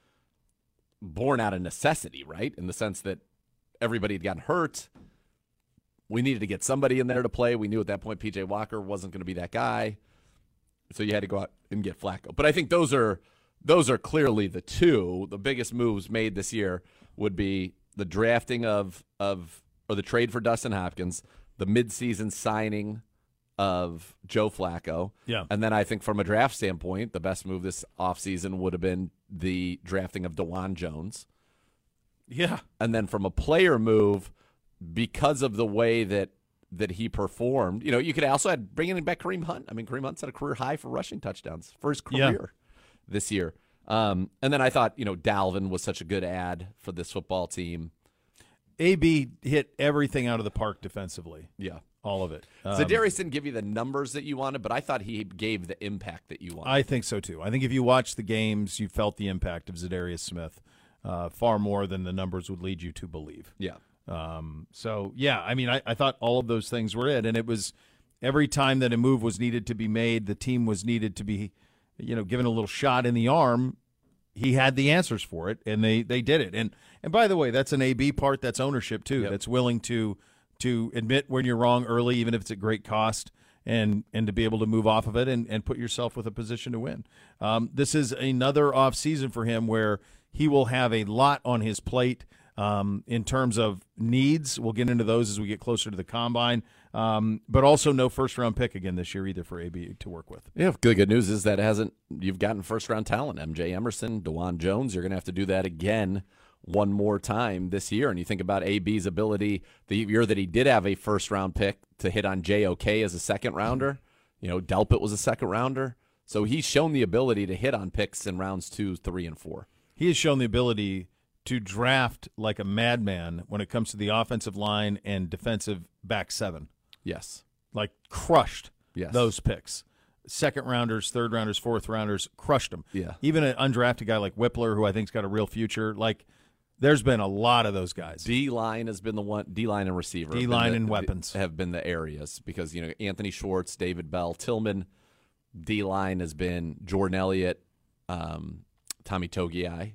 born out of necessity, right? In the sense that everybody had gotten hurt. We needed to get somebody in there to play. We knew at that point P.J. Walker wasn't going to be that guy. So you had to go out and get Flacco. But I think those are clearly the two. The biggest moves made this year would be the drafting or the trade for Dustin Hopkins, the midseason signing of Joe Flacco. Yeah. And then I think from a draft standpoint, the best move this offseason would have been the drafting of DeJuan Jones. Yeah. And then from a player move, because of the way that he performed, you could also add bringing back Kareem Hunt. I mean, Kareem Hunt's at a career high for rushing touchdowns for his career this year. And then I thought, Dalvin was such a good add for this football team. AB hit everything out of the park defensively. Yeah. All of it. Za'Darius didn't give you the numbers that you wanted, but I thought he gave the impact that you wanted. I think so, too. I think if you watched the games, you felt the impact of Za'Darius Smith far more than the numbers would lead you to believe. Yeah. I thought all of those things were it. And it was every time that a move was needed to be made, the team was needed to be, given a little shot in the arm. He had the answers for it, and they did it. And by the way, that's an AB part. That's ownership, too. Yep. That's willing to admit when you're wrong early, even if it's at great cost, and to be able to move off of it and put yourself with a position to win. This is another off season for him where he will have a lot on his plate. in terms of needs. We'll get into those as we get closer to the combine. But also no first-round pick again this year either for AB to work with. Yeah, good news is that you've gotten first-round talent. MJ Emerson, DeJuan Jones, you're going to have to do that again one more time this year. And you think about AB's ability, the year that he did have a first-round pick to hit on JOK as a second-rounder. Delpit was a second-rounder. So he's shown the ability to hit on picks in rounds 2, 3, and 4. He has shown the ability to draft like a madman when it comes to the offensive line and defensive back 7. Yes. Like crushed yes. those picks. Second-rounders, third-rounders, fourth-rounders, crushed them. Yeah. Even an undrafted guy like Whippler, who I think's got a real future, there's been a lot of those guys. D-line has been the one. D-line and receiver. D-line and weapons have been the areas because Anthony Schwartz, David Bell, Tillman. D-line has been Jordan Elliott, Tommy Togiai,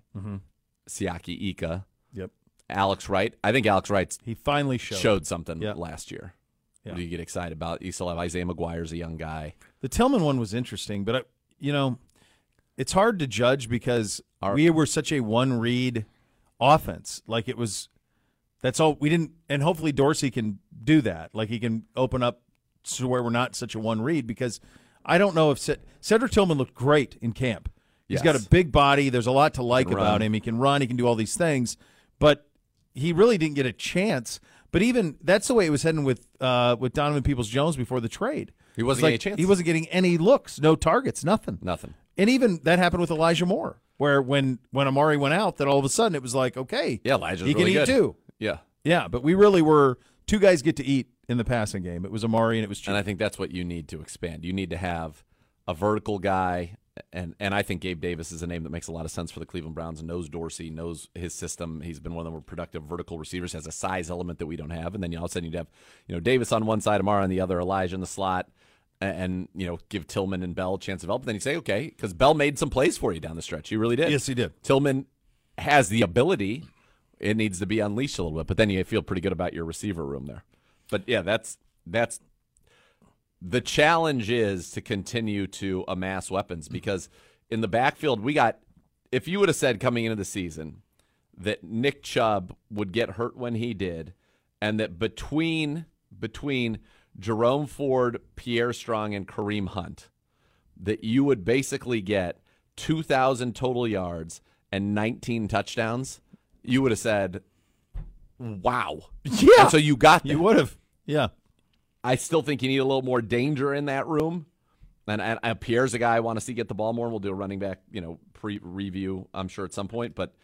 Siaki Ika. Yep. Alex Wright. I think Alex Wright. He finally showed something last year. Yeah. What do you get excited about? You still have Isaiah McGuire's a young guy. The Tillman one was interesting, but it's hard to judge because we were such a one-read offense. That's all we didn't, and hopefully Dorsey can do that. He can open up to where we're not such a one-read because I don't know if Cedric Tillman looked great in camp. He's got a big body. There's a lot to like about him. He can run. He can do all these things, but he really didn't get a chance. But even that's the way it was heading with Donovan Peoples-Jones before the trade. He wasn't getting a chance. He wasn't getting any looks, no targets, nothing. And even that happened with Elijah Moore, where when Amari went out, that all of a sudden it was like, okay, Elijah's he can really eat good. too. Yeah. But we really were two guys get to eat in the passing game. It was Amari and it was Chief. And I think that's what you need to expand. You need to have a vertical guy, and I think Gabe Davis is a name that makes a lot of sense for the Cleveland Browns. Knows Dorsey, knows his system. He's been one of the more productive vertical receivers. Has a size element that we don't have. And then all of a sudden you'd have Davis on one side, Amari on the other, Elijah in the slot, and give Tillman and Bell a chance of help. But then you say, okay, because Bell made some plays for you down the stretch. He really did. Yes, he did. Tillman has the ability. It needs to be unleashed a little bit. But then you feel pretty good about your receiver room there. But, yeah, that's the challenge is to continue to amass weapons because in the backfield if you would have said coming into the season that Nick Chubb would get hurt when he did and that between Jerome Ford, Pierre Strong, and Kareem Hunt that you would basically get 2,000 total yards and 19 touchdowns, you would have said, wow. Yeah. And so you got that. You would have. Yeah. I still think you need a little more danger in that room. And Pierre's a guy I want to see get the ball more, and we'll do a running back, pre-review, I'm sure, at some point. But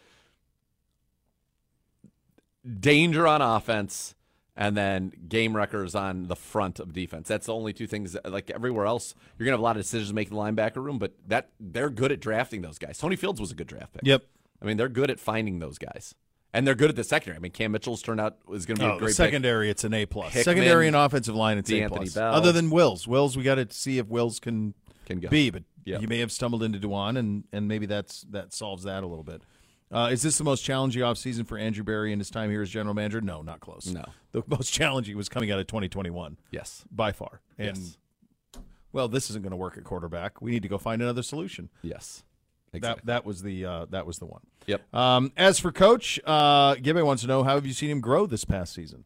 danger on offense and then game wreckers on the front of defense. That's the only two things. Everywhere else, you're going to have a lot of decisions to make in the linebacker room, but they're good at drafting those guys. Tony Fields was a good draft pick. Yep. I mean, they're good at finding those guys. And they're good at the secondary. I mean, Cam Mitchell's turned out is going to be a great secondary. pick. It's an A+. Hickman, secondary and offensive line, it's D'Anthony A+. Bell. Other than Wills. Wills, we got to see if Wills can go. be, but Yep. you may have stumbled into DeJuan, and maybe that solves that a little bit. Is this the most challenging offseason for Andrew Berry in his time here as general manager? No, not close. No. The most challenging was coming out of 2021. Yes. By far. And, yes. Well, this isn't going to work at quarterback. We need to go find another solution. Yes. Exactly. That was the one. Yep. As for Coach, Gibby wants to know, how have you seen him grow this past season?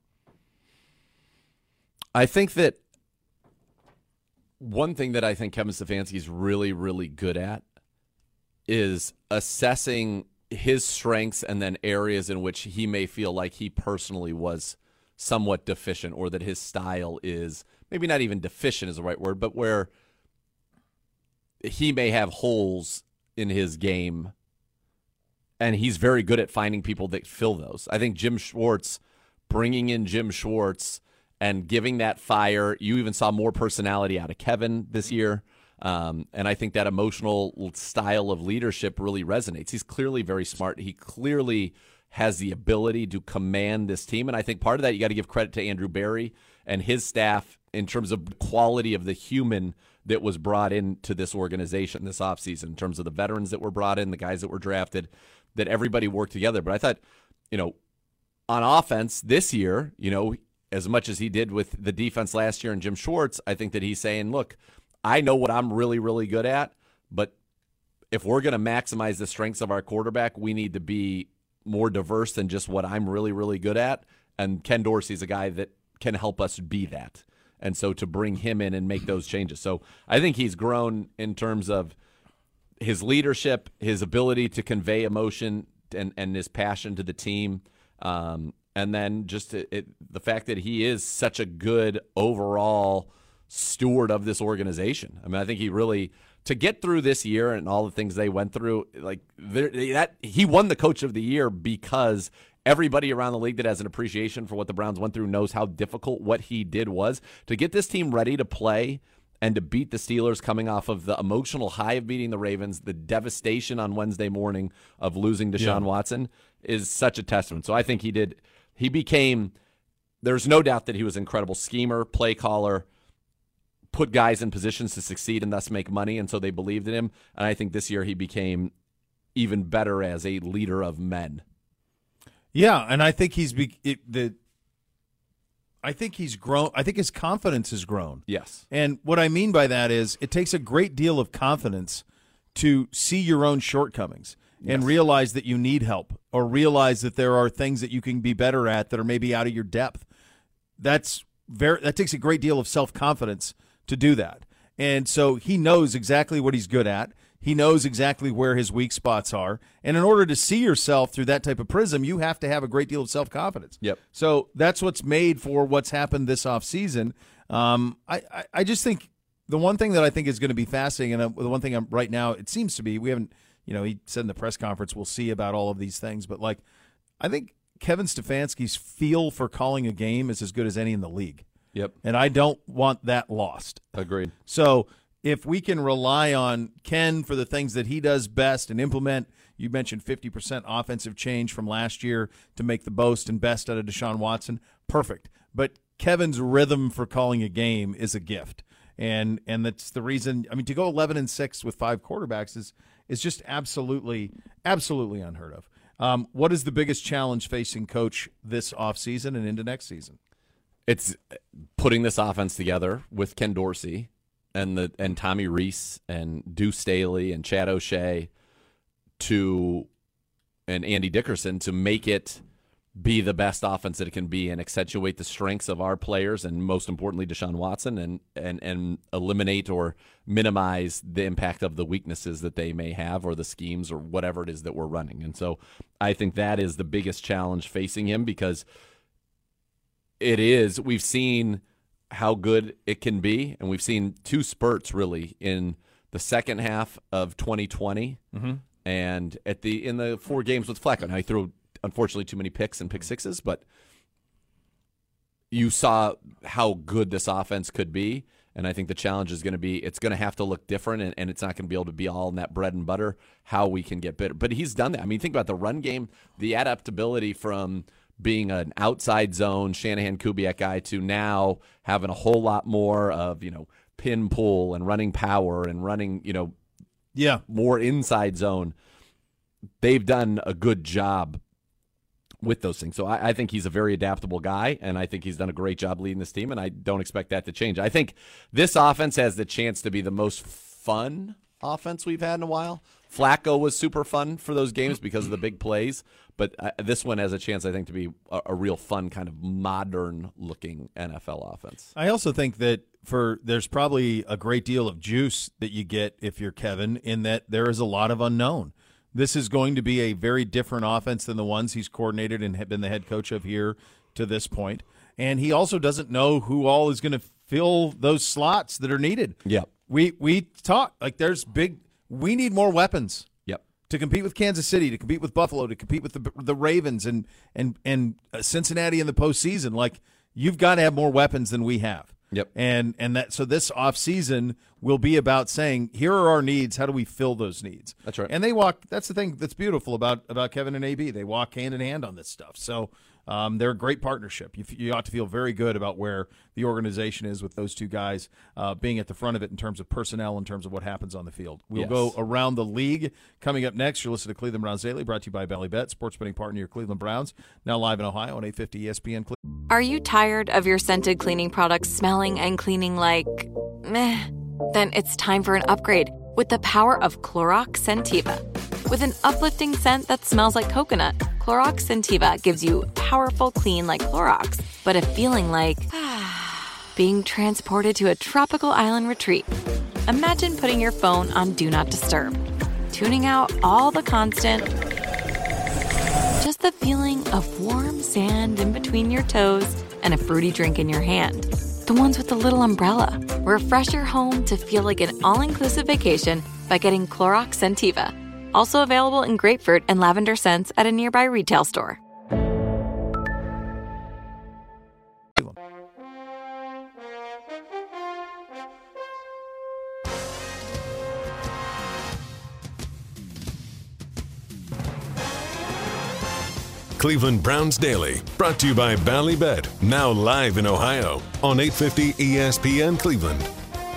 I think that one thing that I think Kevin Stefanski is really, really good at is assessing his strengths and then areas in which he may feel like he personally was somewhat deficient, or that his style is maybe not even deficient is the right word, but where he may have holes in his game, and he's very good at finding people that fill those. I think bringing in Jim Schwartz and giving that fire, you even saw more personality out of Kevin this year, and I think that emotional style of leadership really resonates. He's clearly very smart. He clearly has the ability to command this team, and I think part of that you got to give credit to Andrew Berry and his staff in terms of quality of the human that was brought into this organization this offseason, in terms of the veterans that were brought in, the guys that were drafted, that everybody worked together. But I thought, on offense this year, as much as he did with the defense last year and Jim Schwartz, I think that he's saying, look, I know what I'm really, really good at, but if we're going to maximize the strengths of our quarterback, we need to be more diverse than just what I'm really, really good at. And Ken Dorsey's a guy that can help us be that. And so to bring him in and make those changes. So I think he's grown in terms of his leadership, his ability to convey emotion and his passion to the team. And then just the fact that he is such a good overall steward of this organization. I mean, I think he really, to get through this year and all the things they went through, like that he won the Coach of the Year because everybody around the league that has an appreciation for what the Browns went through knows how difficult what he did was. To get this team ready to play and to beat the Steelers coming off of the emotional high of beating the Ravens, the devastation on Wednesday morning of losing Deshaun Watson is such a testament. So I think he became, there's no doubt that he was an incredible schemer, play caller, put guys in positions to succeed and thus make money, and so they believed in him. And I think this year he became even better as a leader of men. Yeah, and I think I think he's grown. I think his confidence has grown. Yes. And what I mean by that is it takes a great deal of confidence to see your own shortcomings and realize that you need help, or realize that there are things that you can be better at that are maybe out of your depth. That takes a great deal of self-confidence to do that. And so he knows exactly what he's good at. He knows exactly where his weak spots are. And in order to see yourself through that type of prism, you have to have a great deal of self-confidence. Yep. So that's what's made for what's happened this offseason. I just think the one thing that I think is going to be fascinating, and the one thing right now, it seems to be, we haven't, he said in the press conference, we'll see about all of these things. But, I think Kevin Stefanski's feel for calling a game is as good as any in the league. Yep. And I don't want that lost. Agreed. So if we can rely on Ken for the things that he does best and implement, you mentioned 50% offensive change from last year to make the most and best out of Deshaun Watson, perfect. But Kevin's rhythm for calling a game is a gift. And that's the reason, to go 11-6 with 5 quarterbacks is just absolutely unheard of. What is the biggest challenge facing Coach this offseason and into next season? It's putting this offense together with Ken Dorsey and Tommy Rees and Deuce Staley and Chad O'Shea and Andy Dickerson to make it be the best offense that it can be and accentuate the strengths of our players and, most importantly, Deshaun Watson and eliminate or minimize the impact of the weaknesses that they may have or the schemes or whatever it is that we're running. And so I think that is the biggest challenge facing him, because we've seen how good it can be, and we've seen 2 spurts really in the second half of 2020 and in the 4 games with Flacco. Now, he threw, unfortunately, too many picks and pick sixes, but you saw how good this offense could be, and I think the challenge is going to be, it's going to have to look different, and it's not going to be able to be all in that bread and butter, how we can get better. But he's done that. Think about the run game, the adaptability from being an outside zone Shanahan Kubiak guy to now having a whole lot more of, pin pull and running power and running, more inside zone. They've done a good job with those things. So I think he's a very adaptable guy, and I think he's done a great job leading this team, and I don't expect that to change. I think this offense has the chance to be the most fun offense we've had in a while. Flacco was super fun for those games because of the big plays, but this one has a chance, I think, to be a real fun kind of modern-looking NFL offense. I also think that there's probably a great deal of juice that you get if you're Kevin, in that there is a lot of unknown. This is going to be a very different offense than the ones he's coordinated and been the head coach of here to this point. And he also doesn't know who all is going to fill those slots that are needed. Yep. We talk we need more weapons. Yep. To compete with Kansas City, to compete with Buffalo, to compete with the Ravens and Cincinnati in the postseason. You've got to have more weapons than we have. Yep. So this offseason will be about saying, here are our needs. How do we fill those needs? That's right. And that's the thing that's beautiful about Kevin and AB. They walk hand in hand on this stuff. So they're a great partnership. You ought to feel very good about where the organization is with those 2 guys being at the front of it in terms of personnel, in terms of what happens on the field. We'll go around the league. Coming up next, you're listening to Cleveland Browns Daily, brought to you by Bally Bet, sports betting partner of your Cleveland Browns, now live in Ohio on 850 ESPN. Are you tired of your scented cleaning products smelling and cleaning like meh? Then it's time for an upgrade with the power of Clorox Scentiva. With an uplifting scent that smells like coconut, Clorox Scentiva gives you powerful clean like Clorox, but a feeling like being transported to a tropical island retreat. Imagine putting your phone on Do Not Disturb, tuning out all the constant, just the feeling of warm sand in between your toes and a fruity drink in your hand. The ones with the little umbrella. Refresh your home to feel like an all-inclusive vacation by getting Clorox Scentiva. Also available in grapefruit and lavender scents at a nearby retail store. Cleveland Browns Daily, brought to you by Ballybet, now live in Ohio on 850 ESPN Cleveland.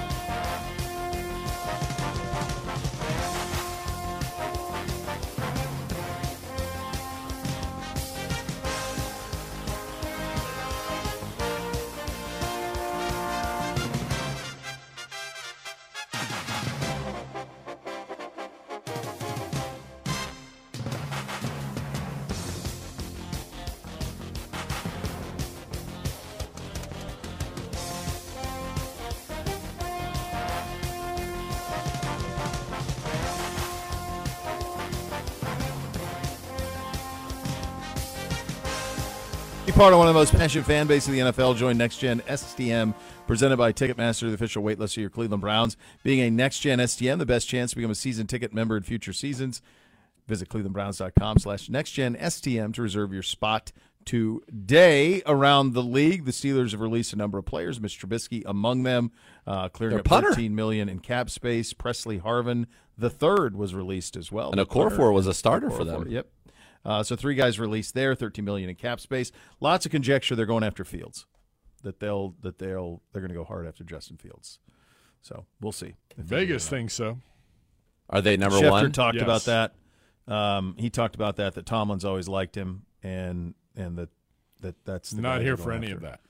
Be part of one of the most passionate fan bases of the NFL. Join Next Gen STM, presented by Ticketmaster, the official waitlist of your Cleveland Browns. Being a Next Gen STM, the best chance to become a season ticket member in future seasons. Visit clevelandbrowns.com/nextgenstm to reserve your spot today. Around the league, the Steelers have released a number of players, Mitch Trubisky among them, clearing up $13 million in cap space. Presley Harvin III was released as well. And Okorafor was a starter for them. Yep. So 3 guys released there, $13 million in cap space. Lots of conjecture they're going after Fields, that they're going to go hard after Justin Fields. So we'll see. Vegas thinks so. Are they number Schefter one? Talked about that. He talked about that Tomlin's always liked him, and that's the not guy here they're for going any after. of that.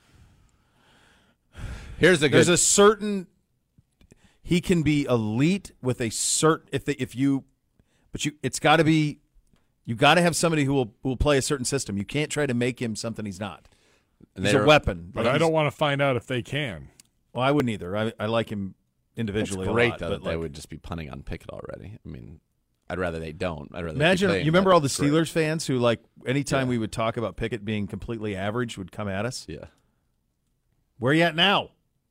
Here's a good. There's a certain. He can be elite with a certain it's got to be. You got to have somebody who will play a certain system. You can't try to make him something he's not. He's a weapon. But I don't want to find out if they can. Well, I wouldn't either. I like him individually. It's great a lot, though but that they would just be punting on Pickett already. I mean, I'd rather they don't. I'd rather imagine. they You remember all the great. Steelers fans who anytime we would talk about Pickett being completely average would come at us. Yeah. Where are you at now?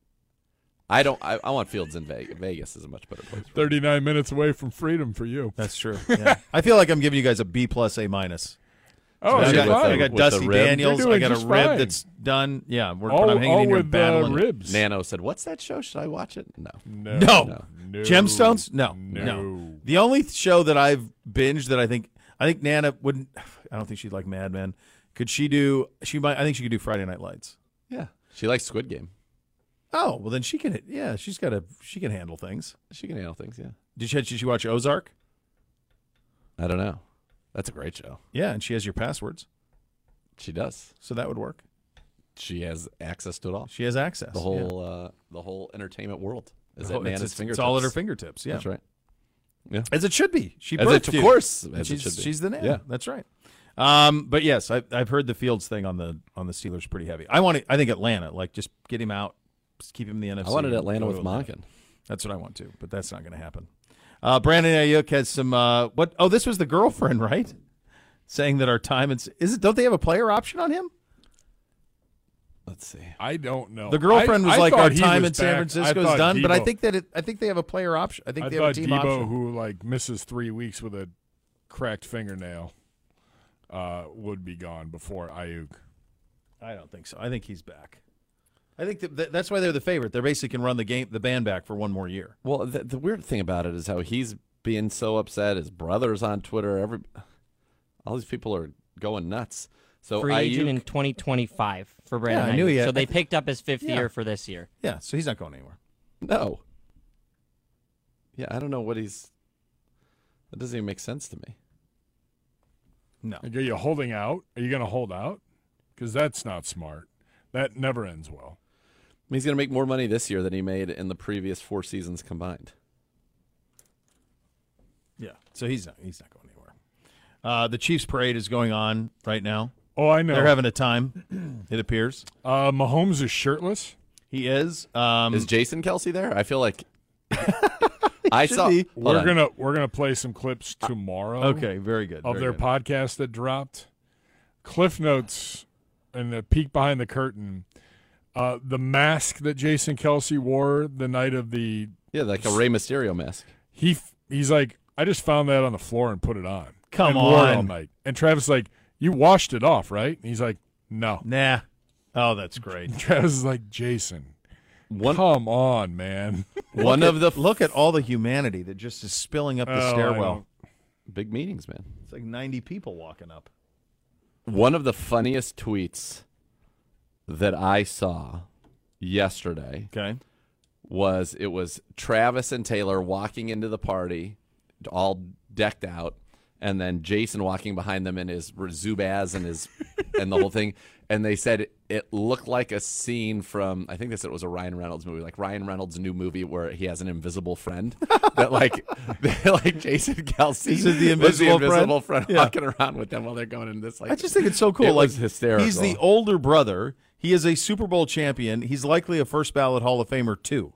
I don't. I want Fields in Vegas. Vegas is a much better place. 39 minutes away from freedom for you. That's true. Yeah. I feel like I'm giving you guys a B+, A-. Oh, I you're fine. got with Dusty the rib. Daniels. You're I doing got a just rib fine. that's done. Yeah, I'm all hanging in here with battling. ribs. Nano said, "What's that show? Should I watch it?" No. No. Gemstones? No. The only show that I've binged that I think Nana wouldn't. I don't think she'd like Mad Men. Could she do? She might. I think she could do Friday Night Lights. Yeah, she likes Squid Game. Oh well, then she can. Yeah, she can handle things. She can handle things. Yeah. Did she watch Ozark? I don't know. That's a great show. Yeah, and she has your passwords. She does. So that would work. She has access to it all. She has access. The whole entertainment world is at Nana's fingertips. It's all at her fingertips. Yeah, that's right. Yeah, as it should be. She of birthed you. course, as it should be. She's the Nana. Yeah, that's right. But yes, I've heard the Fields thing on the Steelers pretty heavy. I think Atlanta, just get him out, just keep him in the NFC. I wanted Atlanta with Monken. That's what I want to, but that's not going to happen. Brandon Ayuk has some what? Oh, this was the girlfriend, right? Saying that our time don't they have a player option on him? Let's see. I don't know. The girlfriend was like, our time in San back. Francisco is done, but I think they have a player option. I think they have a team Debo, option. who misses 3 weeks with a cracked fingernail, would be gone before Ayuk. I don't think so. I think he's back. I think that's why they're the favorite. They basically can run the band back for one more year. Well, the weird thing about it is how he's being so upset. His brother's on Twitter. All these people are going nuts. So free agent in 2025 for Brandon. Yeah, I knew he had. So they picked up his 5th year for this year. Yeah, so he's not going anywhere. No. Yeah, I don't know what he's. That doesn't even make sense to me. No. Are you holding out? Are you going to hold out? Because that's not smart. That never ends well. He's going to make more money this year than he made in the previous 4 seasons combined. Yeah, so he's not going anywhere. The Chiefs parade is going on right now. Oh, I know. They're having a time, it appears. Mahomes is shirtless. He is. Is Jason Kelsey there? I feel like I saw. We're gonna play some clips tomorrow. Okay, very good. Of their podcast that dropped. Cliff Notes and the peek behind the curtain. The mask that Jason Kelsey wore the night of the like a Rey Mysterio mask. He's like, I just found that on the floor and put it on. Come and wore it on. all night. And Travis is like, you washed it off, right? And he's like, no. Nah. Oh, that's great. And Travis is like, Jason, come on, man. Look at all the humanity that just is spilling up the stairwell. Big meetings, man. It's like 90 people walking up. One of the funniest tweets that I saw yesterday was Travis and Taylor walking into the party, all decked out, and then Jason walking behind them in his Zubaz and the whole thing. And they said it looked like a scene from, I think they said it was a Ryan Reynolds movie, like Ryan Reynolds' new movie where he has an invisible friend. That like Jason Kelsey This is the invisible friend walking around with them while they're going in this. Like, I just think it's so cool. It was hysterical. He's the older brother. He is a Super Bowl champion. He's likely a first ballot Hall of Famer too.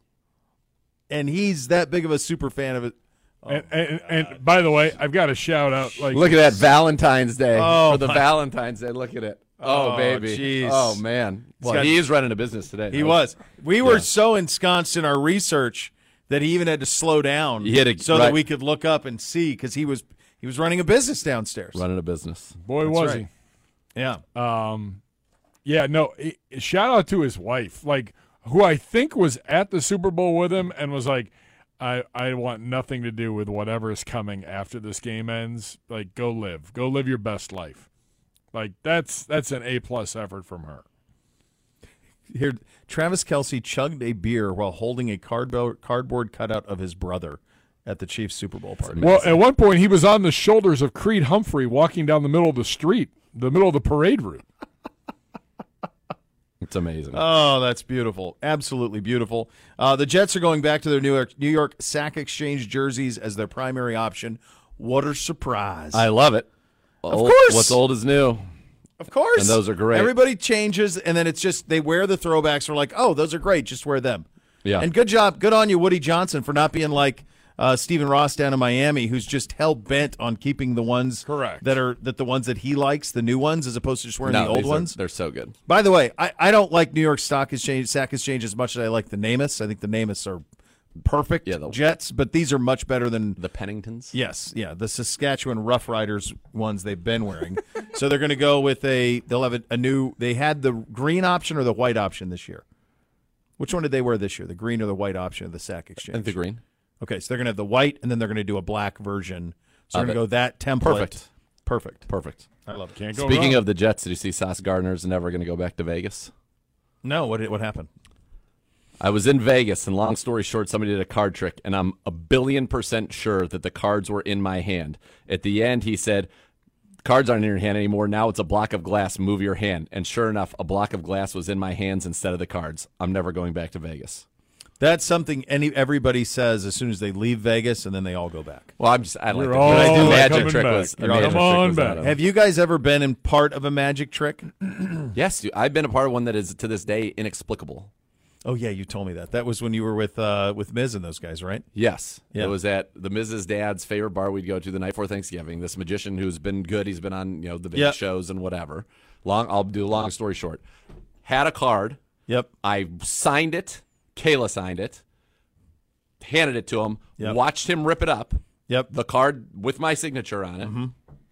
And he's that big of a super fan of it. Oh, and by the way, I've got to shout out. Like, look at that Valentine's Day Oh, for the my- Valentine's Day. Look at it. Oh, baby. Jeez. Oh, man. Well, got- he is running a business today. He was. We were so ensconced in our research that he even had to slow down that we could look up and see because he was running a business downstairs. Running a business. Boy, That's was right. he. Yeah. Yeah, no, shout out to his wife, like, who I think was at the Super Bowl with him and was like, I want nothing to do with whatever is coming after this game ends. Like, go live your best life. Like, that's an A+ effort from her. Here, Travis Kelsey chugged a beer while holding a cardboard cutout of his brother at the Chiefs Super Bowl party. Well, at one point, he was on the shoulders of Creed Humphrey walking down the middle of the street, the middle of the parade route. It's amazing. Oh, that's beautiful. Absolutely beautiful. The Jets are going back to their New York Sack Exchange jerseys as their primary option. What a surprise. I love it. Of course. What's old is new. Of course. And those are great. Everybody changes, and then it's just they wear the throwbacks. We're like, oh, those are great. Just wear them. Yeah. And good job. Good on you, Woody Johnson, for not being like Stephen Ross down in Miami, who's just hell-bent on keeping the ones that the ones that he likes, the new ones, as opposed to just wearing the old ones. They're so good. By the way, I don't like New York Sack Exchange as much as I like the Namaths. I think the Namaths are perfect Jets, but these are much better than the Penningtons. Yes, yeah, the Saskatchewan Rough Riders ones they've been wearing. So they're going to go with they'll have a new. They had the green option or the white option this year. Which one did they wear this year? The green or the white option of the Sack Exchange? I think the green. Okay, so they're going to have the white, and then they're going to do a black version. So they're going to go that template. Perfect. I love it. Can't go Speaking wrong. of the Jets, did you see Sauce Gardner's never going to go back to Vegas? No, what happened? I was in Vegas, and long story short, somebody did a card trick, and I'm 1,000,000,000% sure that the cards were in my hand. At the end, he said, cards aren't in your hand anymore. Now it's a block of glass. Move your hand. And sure enough, a block of glass was in my hands instead of the cards. I'm never going back to Vegas. That's something everybody says as soon as they leave Vegas, and then they all go back. Well, I like the all magic trick was. Come on back. Have you guys ever been in part of a magic trick? Yes, dude, I've been a part of one that is to this day inexplicable. Oh yeah, you told me that. That was when you were with Miz and those guys, right? Yes. Yeah. It was at the Miz's dad's favorite bar we'd go to the night before Thanksgiving. This magician who's been good. He's been on the big shows and whatever. I'll do a long story short. Had a card. Yep. I signed it. Kayla signed it. Handed it to him. Yep. Watched him rip it up. Yep. The card with my signature on it. Mm-hmm.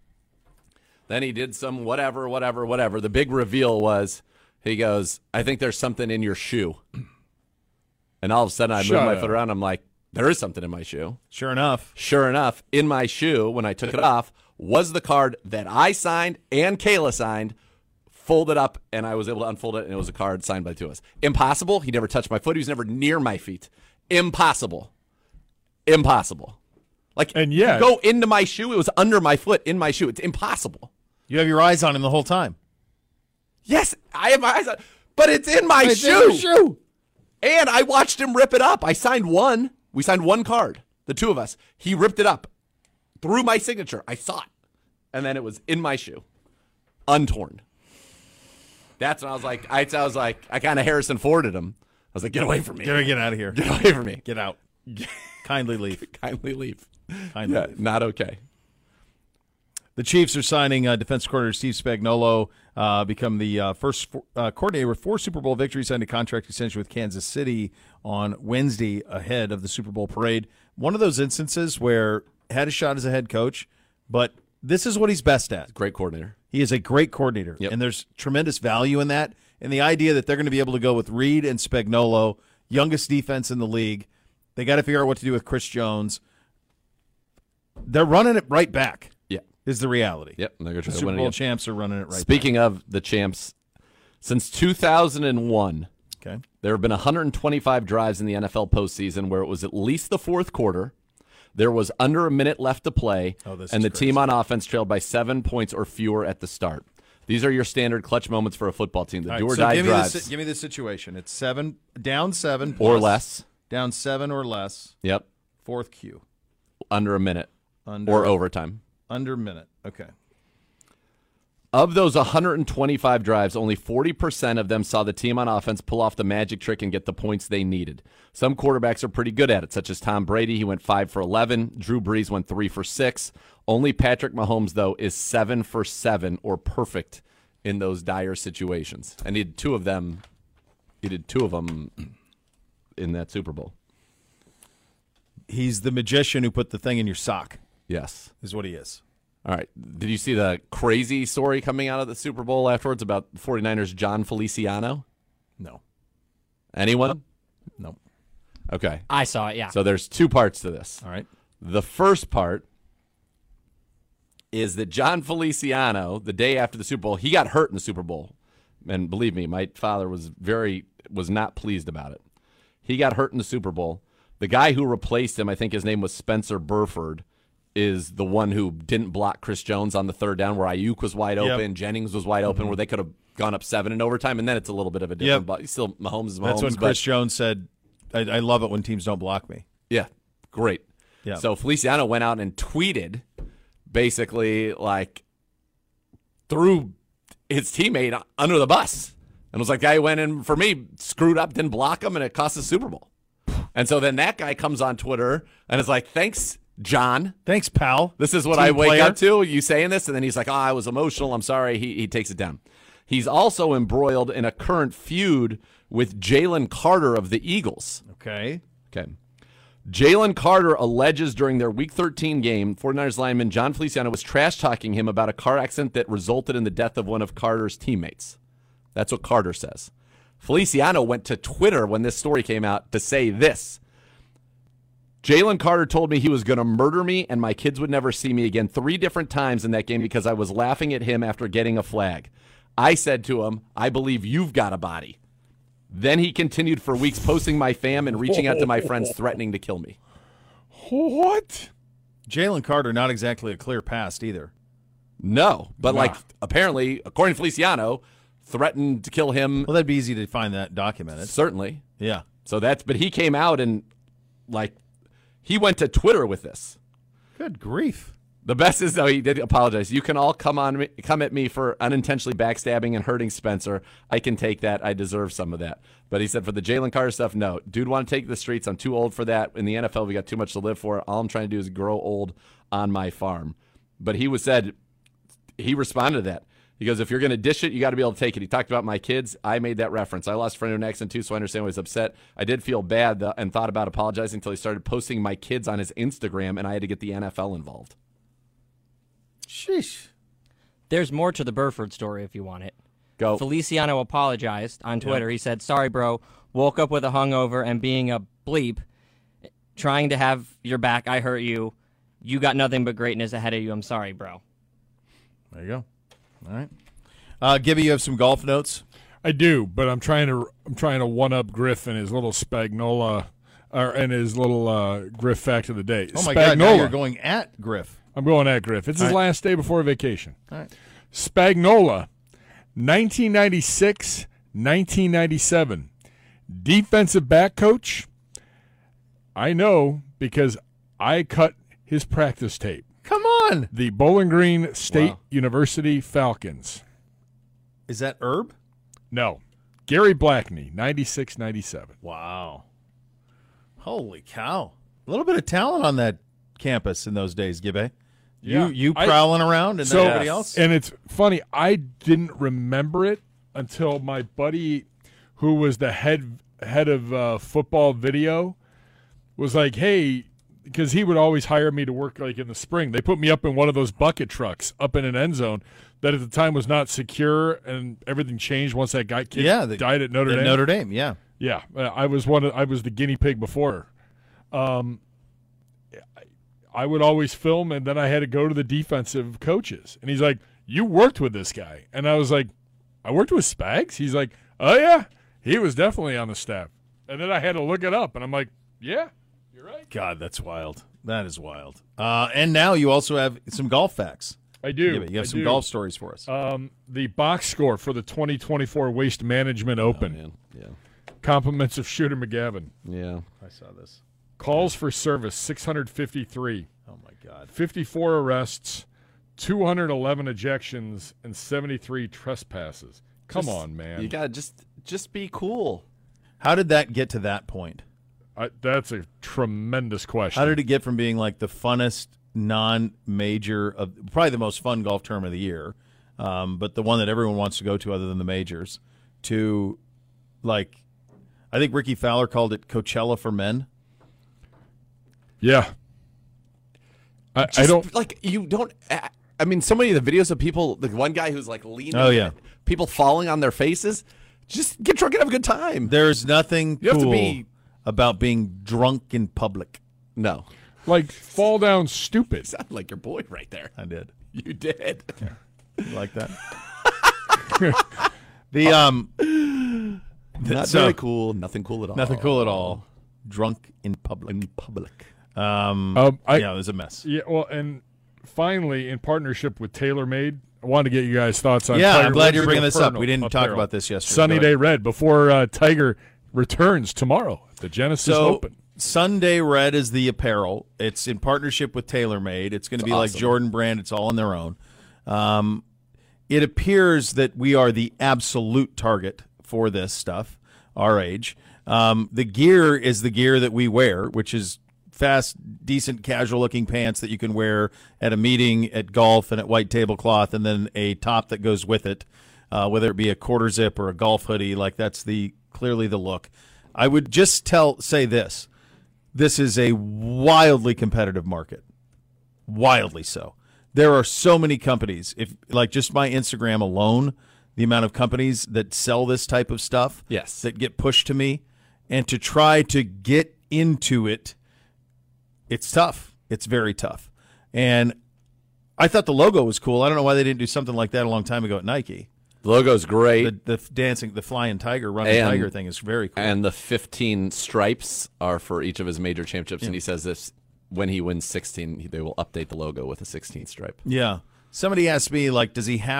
Then he did some whatever. The big reveal was he goes, I think there's something in your shoe. And all of a sudden I moved my foot around. I'm like, there is something in my shoe. Sure enough, in my shoe, when I took it off, was the card that I signed and Kayla signed, folded up, and I was able to unfold it, and it was a card signed by two of us. Impossible. He never touched my foot. He was never near my feet. Impossible. Like, and yet, go into my shoe. It was under my foot, in my shoe. It's impossible. You have your eyes on him the whole time. Yes, I have my eyes on, but it's in my shoe. And I watched him rip it up. I signed one. We signed one card, the two of us. He ripped it up through my signature. I saw it. and then it was in my shoe, untorn. That's when I was like, I kind of Harrison Forded him. I was like, get away from me. Get out of here. Get away from me. Get out. Kindly leave. Kindly leave. Kindly leave. Not okay. The Chiefs are signing defense coordinator Steve Spagnuolo, become the first coordinator with 4 Super Bowl victories, signed a contract extension with Kansas City on Wednesday ahead of the Super Bowl parade. One of those instances where had a shot as a head coach, but this is what he's best at. Great coordinator. He is a great coordinator, and there's tremendous value in that. And the idea that they're going to be able to go with Reed and Spagnuolo, youngest defense in the league. They got to figure out what to do with Chris Jones. They're running it right back. Is the reality. Yep. They're going to the Super Bowl champs are running it right Speaking back. of the champs, since 2001, okay, there have been 125 drives in the NFL postseason where it was at least the fourth quarter, there was under a minute left to play, and the team on offense trailed by 7 points or fewer at the start. These are your standard clutch moments for a football team. The do-or-die drives. Give me the situation. It's down 7 or less. Down 7 or less. Yep. Fourth Q. Under a minute. Or overtime. Under a minute. Okay. Of those 125 drives, only 40% of them saw the team on offense pull off the magic trick and get the points they needed. Some quarterbacks are pretty good at it, such as Tom Brady. He went 5 for 11. Drew Brees went 3 for 6. Only Patrick Mahomes, though, is 7 for 7 or perfect in those dire situations. And he did two of them in that Super Bowl. He's the magician who put the thing in your sock. Yes. Is what he is. All right. Did you see the crazy story coming out of the Super Bowl afterwards about 49ers' John Feliciano? No. Anyone? No. Okay. I saw it, yeah. So there's 2 parts to this. All right. The first part is that John Feliciano, the day after the Super Bowl, he got hurt in the Super Bowl. And believe me, my father was not pleased about it. He got hurt in the Super Bowl. The guy who replaced him, I think his name was Spencer Burford, is the one who didn't block Chris Jones on the third down where Ayuk was wide open, Jennings was wide open, where they could have gone up 7 in overtime, and then it's a little bit of a different but still Mahomes is Mahomes. That's when Chris Jones said, I love it when teams don't block me. Yeah, great. Yeah. So Feliciano went out and tweeted, basically, like, threw his teammate under the bus. And was like, guy went in for me, screwed up, didn't block him, and it cost the Super Bowl. And so then that guy comes on Twitter and is like, thanks, John. Thanks, pal. This is what Team I wake player. up to, you saying this? And then he's like, I was emotional. I'm sorry. He takes it down. He's also embroiled in a current feud with Jalen Carter of the Eagles. Okay. Jalen Carter alleges during their Week 13 game, 49ers lineman John Feliciano was trash-talking him about a car accident that resulted in the death of one of Carter's teammates. That's what Carter says. Feliciano went to Twitter when this story came out to say this. Jalen Carter told me he was going to murder me and my kids would never see me again 3 different times in that game because I was laughing at him after getting a flag. I said to him, I believe you've got a body. Then he continued for weeks posting my fam and reaching out to my friends threatening to kill me. What? Jalen Carter, not exactly a clear past either. No, but like apparently, according to Feliciano, threatened to kill him. Well, that'd be easy to find that documented. Certainly. Yeah. So but he came out and he went to Twitter with this. Good grief. The best is, though, he did apologize. You can all come at me for unintentionally backstabbing and hurting Spencer. I can take that. I deserve some of that. But he said for the Jalen Carter stuff, no. Dude want to take the streets. I'm too old for that. In the NFL, we got too much to live for. All I'm trying to do is grow old on my farm. But he responded to that. He goes, if you're going to dish it, you got to be able to take it. He talked about my kids. I made that reference. I lost a friend to an accident too, so I understand why he's upset. I did feel bad and thought about apologizing until he started posting my kids on his Instagram, and I had to get the NFL involved. Sheesh. There's more to the Burford story if you want it. Go. Feliciano apologized on Twitter. He said, sorry, bro. Woke up with a hungover and being a bleep. Trying to have your back. I hurt you. You got nothing but greatness ahead of you. I'm sorry, bro. There you go. All right. Gibby, you have some golf notes? I do, but I'm trying to one-up Griff and his little Spagnola, and his little Griff fact of the day. Oh, my God. Now you're going at Griff. I'm going at Griff. It's his last day before vacation. All right. Spagnola, 1996, 1997. Defensive back coach. I know because I cut his practice tape. Come on. on? The Bowling Green State University Falcons. Is that Herb? No. Gary Blackney, 96-97. Wow. Holy cow. A little bit of talent on that campus in those days, Gibbe. Yeah, you prowling around and nobody else? And it's funny, I didn't remember it until my buddy who was the head of football video was like, hey, because he would always hire me to work like in the spring. They put me up in one of those bucket trucks up in an end zone that at the time was not secure, and everything changed once that kid died at Notre Dame. Notre Dame, yeah. Yeah, I was the guinea pig before. I would always film, and then I had to go to the defensive coaches. And he's like, you worked with this guy. And I was like, I worked with Spags? He's like, oh, yeah, he was definitely on the staff. And then I had to look it up, and I'm like, yeah, you're right. God, that's wild. That is wild. And now you also have some golf facts. I do. You have some golf stories for us. The box score for the 2024 Waste Management Open. Man. Yeah. Compliments of Shooter McGavin. Yeah. I saw this. Calls for service, 653. Oh, my God. 54 arrests, 211 ejections, and 73 trespasses. Come on, man. You got to just be cool. How did that get to that point? That's a tremendous question. How did it get from being like the funnest non-major, probably the most fun golf tournament of the year, but the one that everyone wants to go to other than the majors, to like, I think Ricky Fowler called it Coachella for men. Yeah. I don't like you don't. I mean, so many of the videos of people. The one guy who's like leaning. Oh yeah. People falling on their faces. Just get drunk and have a good time. There's nothing You have to cool be- about being drunk in public. No. like fall down stupid. Sound like your boy right there. I did. You did. You like that? Not very cool. Nothing cool at all. Nothing cool at all. Drunk in public. Yeah, it was a mess. Yeah, well, and finally, in partnership with TaylorMade, I wanted to get you guys' thoughts on Yeah, Tiger I'm glad Woods you're bringing this up. Inferno We didn't talk apparel. about this yesterday. Sunny Go Day ahead. Red before Tiger returns tomorrow at the Genesis Open. Sunday Red is the apparel. It's in partnership with TaylorMade. It's going to be like Jordan Brand. It's all on their own. It appears that we are the absolute target for this stuff, our age. The gear is the gear that we wear, which is fast, decent, casual-looking pants that you can wear at a meeting, at golf, and at white tablecloth, and then a top that goes with it, whether it be a quarter zip or a golf hoodie. Like that's clearly the look. I would just say this. This is a wildly competitive market. Wildly so. There are so many companies. If like just my Instagram alone, the amount of companies that sell this type of stuff, Yes. that get pushed to me, and to try to get into it, it's tough. It's very tough. And I thought the logo was cool. I don't know why they didn't do something like that a long time ago at Nike. The logo's great. The flying tiger, running tiger thing is very cool. And the 15 stripes are for each of his major championships. And he says this when he wins 16, they will update the logo with a 16th stripe. Yeah. Somebody asked me, like, does he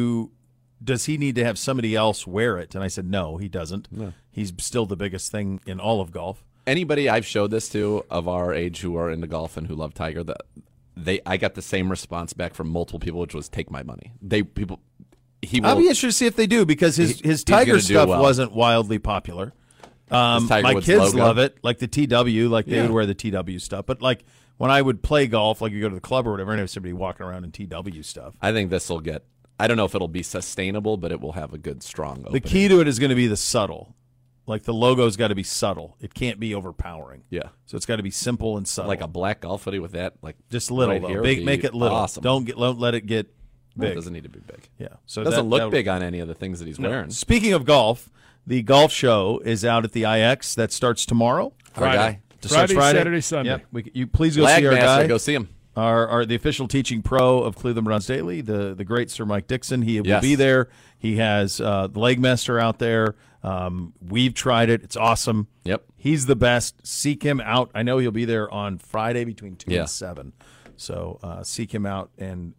need to have somebody else wear it? And I said, no, he doesn't. No. He's still the biggest thing in all of golf. Anybody I've showed this to of our age who are into golf and who love Tiger, I got the same response back from multiple people, which was take my money. I'll be interested to see if they do, because his Tiger stuff wasn't wildly popular. My Woods kids logo. love it, like the TW, like they would wear the TW stuff. But like when I would play golf, like you go to the club or whatever, and have somebody walking around in TW stuff. I think this will get. I don't know if it'll be sustainable, but it will have a good, strong opening. The key to it is going to be the subtle. Like the logo's got to be subtle. It can't be overpowering. Yeah. So it's got to be simple and subtle. Like a black golf hoodie with that, like just little right though. here Big, would make be it little. Awesome. Don't let it get big. It doesn't need to be big. Yeah. So it doesn't look big on any of the things that he's wearing. Speaking of golf, the golf show is out at the IX. That starts tomorrow. Friday. Starts Friday, Saturday, Sunday. Yep. You please go see our guy. Go see him. The official teaching pro of Cleveland Browns Daily, the great Sir Mike Dixon. He will Yes. be there. He has the Legmaster out there. We've tried it. It's awesome. Yep. He's the best. Seek him out. I know he'll be there on Friday between 2 and 7. So seek him out and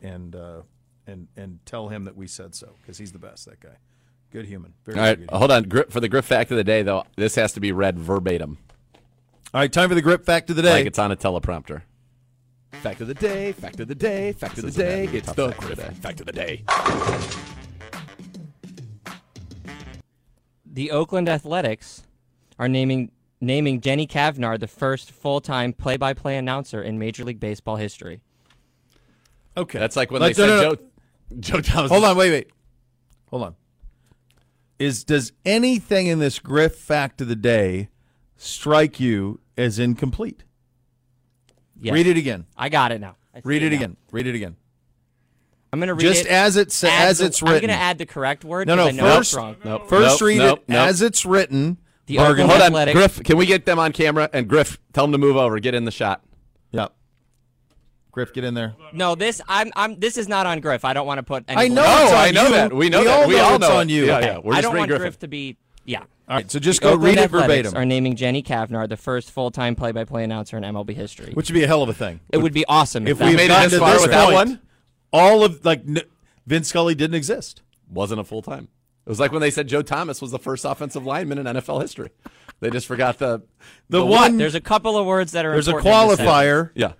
tell him that we said so, because he's the best, that guy. Good human. Very All right, good hold on. For the grip fact of the day, though, this has to be read verbatim. All right, time for the grip fact of the day. Like it's on a teleprompter. Fact of the day, fact of the day, fact of the day. It's the Griff fact of the day. The Oakland Athletics are naming Jenny Kavnar the first full-time play-by-play announcer in Major League Baseball history. Okay. That's like when they said Joe Thomas. Hold on, wait. Hold on. Does anything in this Griff fact of the day strike you as incomplete? Yes. Read it again. I got it now. Read it again. Read it again. I'm going to read just it as it's written. I'm going to add the correct word. No. I know it's wrong. First read it as it's written. The Oakland Hold on, Athletics. Griff. Can we get them on camera? And Griff, tell them to move over. Get in the shot. Yep. Griff, get in there. No, this is not on Griff. I don't want to put. I know. I know that. We know that. We all know it's on you. Yeah. We're I just don't want Griffin. Griff to be. Yeah. All right. So just The go Oakland read it Athletics verbatim. are naming Jenny Kavnar the first full-time play-by-play announcer in MLB history. Which would be a hell of a thing. It would be awesome if that we was- made gotten it this to far this with that point, one. all of Vince Scully didn't exist. Wasn't a full time. It was like when they said Joe Thomas was the first offensive lineman in NFL history. They just forgot the one. There's a couple of words that are. There's a important in this qualifier. Yeah.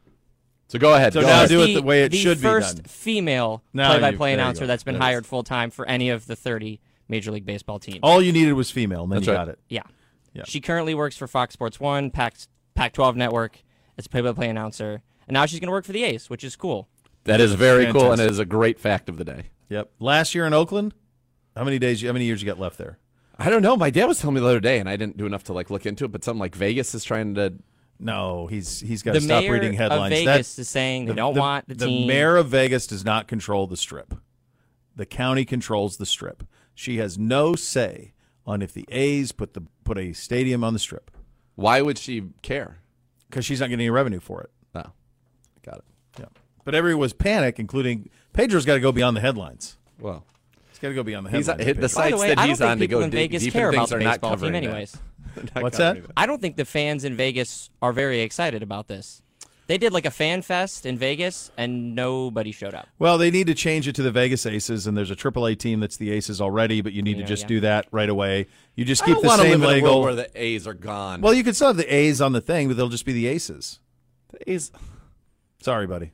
So go ahead. So go now ahead. do it the way it the should be done. first female Now play-by-play there you announcer go. that's been There it hired full-time for any of the 30 Major League Baseball teams. All you needed was female, and then That's you right. got it. Yeah. Yeah. She currently works for Fox Sports 1, Pac-12 Network as a play-by-play announcer, and now she's going to work for the A's, which is cool. That is very cool, and Fantastic. it is a great fact of the day. Yep. Last year in Oakland, how many years you got left there? I don't know. My dad was telling me the other day, and I didn't do enough to look into it. But something like Vegas is trying to. No, he's got The to stop mayor reading headlines. of Vegas is saying they don't want the team. The mayor of Vegas does not control the Strip. The county controls the Strip. She has no say on if the A's put a stadium on the Strip. Why would she care? Because she's not getting any revenue for it. No, got it. Yeah, but everyone was panic, including Pedro's got to go beyond the headlines. Well, he's got to go beyond the he's headlines. the By the sites way, that I he's don't on think to people go in deep Vegas in care things about are the not baseball covering team that. anyways. Not What's covering that? I don't think the fans in Vegas are very excited about this. They did like a fan fest in Vegas, and nobody showed up. Well, they need to change it to the Vegas Aces, and there's a AAA team that's the Aces already, but you need to just do that right away. You just keep I don't the want to same live in a label. world where the A's are gone. Well, you can still have the A's on the thing, but they'll just be the Aces. The A's, Sorry, buddy.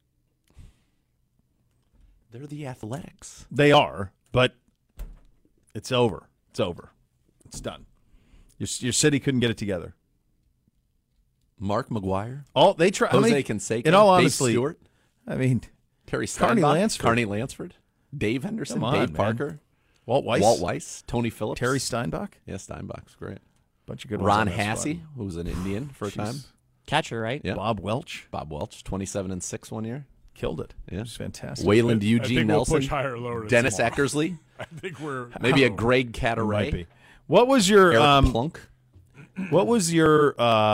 they're the Athletics. They are, but it's over. It's over. It's done. Your city couldn't get it together. Mark McGuire, All they try. Jose Canseco, in all Dave honesty, Stewart, I mean, Terry Carney Steinbach, Lansford. Carney Lansford, Dave Henderson, Come on, Dave man. Parker, Walt Weiss, Tony Phillips, Terry Steinbach, Yeah, Steinbach's great. bunch of good ones. Ron on that Hasse, squad. who was an Indian for a time. Catcher, right? Yeah. Bob Welch Bob Welch, 27-6 one year. killed it. Yeah. It's fantastic. Wayland I Eugene think we'll Nelson, push higher or lower to Dennis tomorrow. Eckersley, I think we're maybe a Greg It might be. Cataray, What was your Eric Plunk. What was your?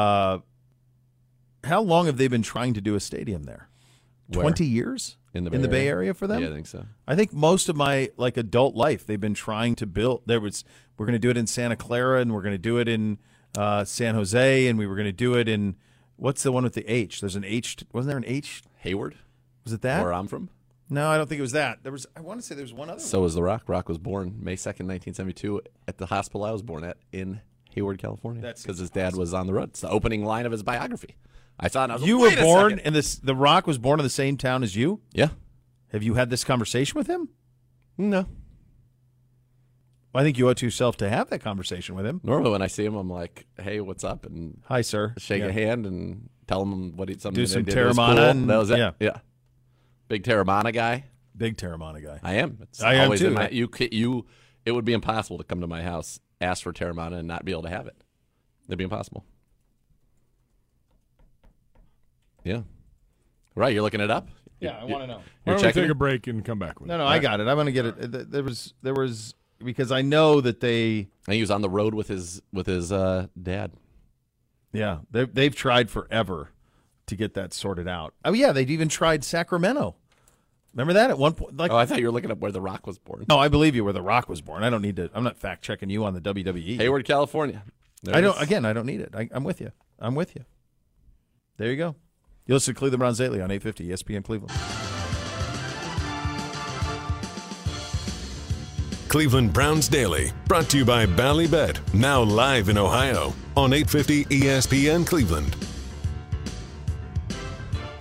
How long have they been trying to do a stadium there? Where? 20 years In the Bay Bay Area for them. Yeah, I think so. I think most of my adult life they've been trying to build. We're going to do it in Santa Clara, and we're going to do it in San Jose, and we were going to do it in what's the one with the H? There's an H. Wasn't there an H? Hayward, Was it that? where I'm from. No, I don't think it was that. There was. I want to say there was one other. So was The Rock. Rock was born May 2nd, 1972, at the hospital I was born at in Hayward, California. That's because his dad was on the road. It's the opening line of his biography. I saw it. And I was You like, were "Wait a born second." in this. The Rock was born in the same town as you. Yeah. Have you had this conversation with him? No. Well, I think you owe it to yourself to have that conversation with him. Normally when I see him, I'm like, "Hey, what's up?" and Hi, sir. shake Yeah. a hand and tell him what he something Do they some did was Terramana cool. and- That was it. yeah. Yeah. Big Terramana guy. Big Terramana guy. I am. It's I am always too. in my, you. It would be impossible to come to my house, ask for Terramana, and not be able to have it. It'd be impossible. Yeah. Right. You're looking it up. Yeah, I want to know. Why You're don't we checking take it? a break and come back with No, it? no, I got it. I want to get it. There was because I know that they. And he was on the road with his dad. Yeah, they've tried forever to get that sorted out. Oh yeah, they've even tried Sacramento. Remember that at one point? Like, Oh, I thought you were looking up where The Rock was born. no, I believe you where The Rock was born. I don't need to. I'm not fact checking you on the WWE. Hayward, California. There I it don't. is. Again, I don't need it. I'm with you. I'm with you. There you go. You listen to Cleveland Browns Daily on 850 ESPN Cleveland. Cleveland Browns Daily, brought to you by Ballybet, now live in Ohio on 850 ESPN Cleveland.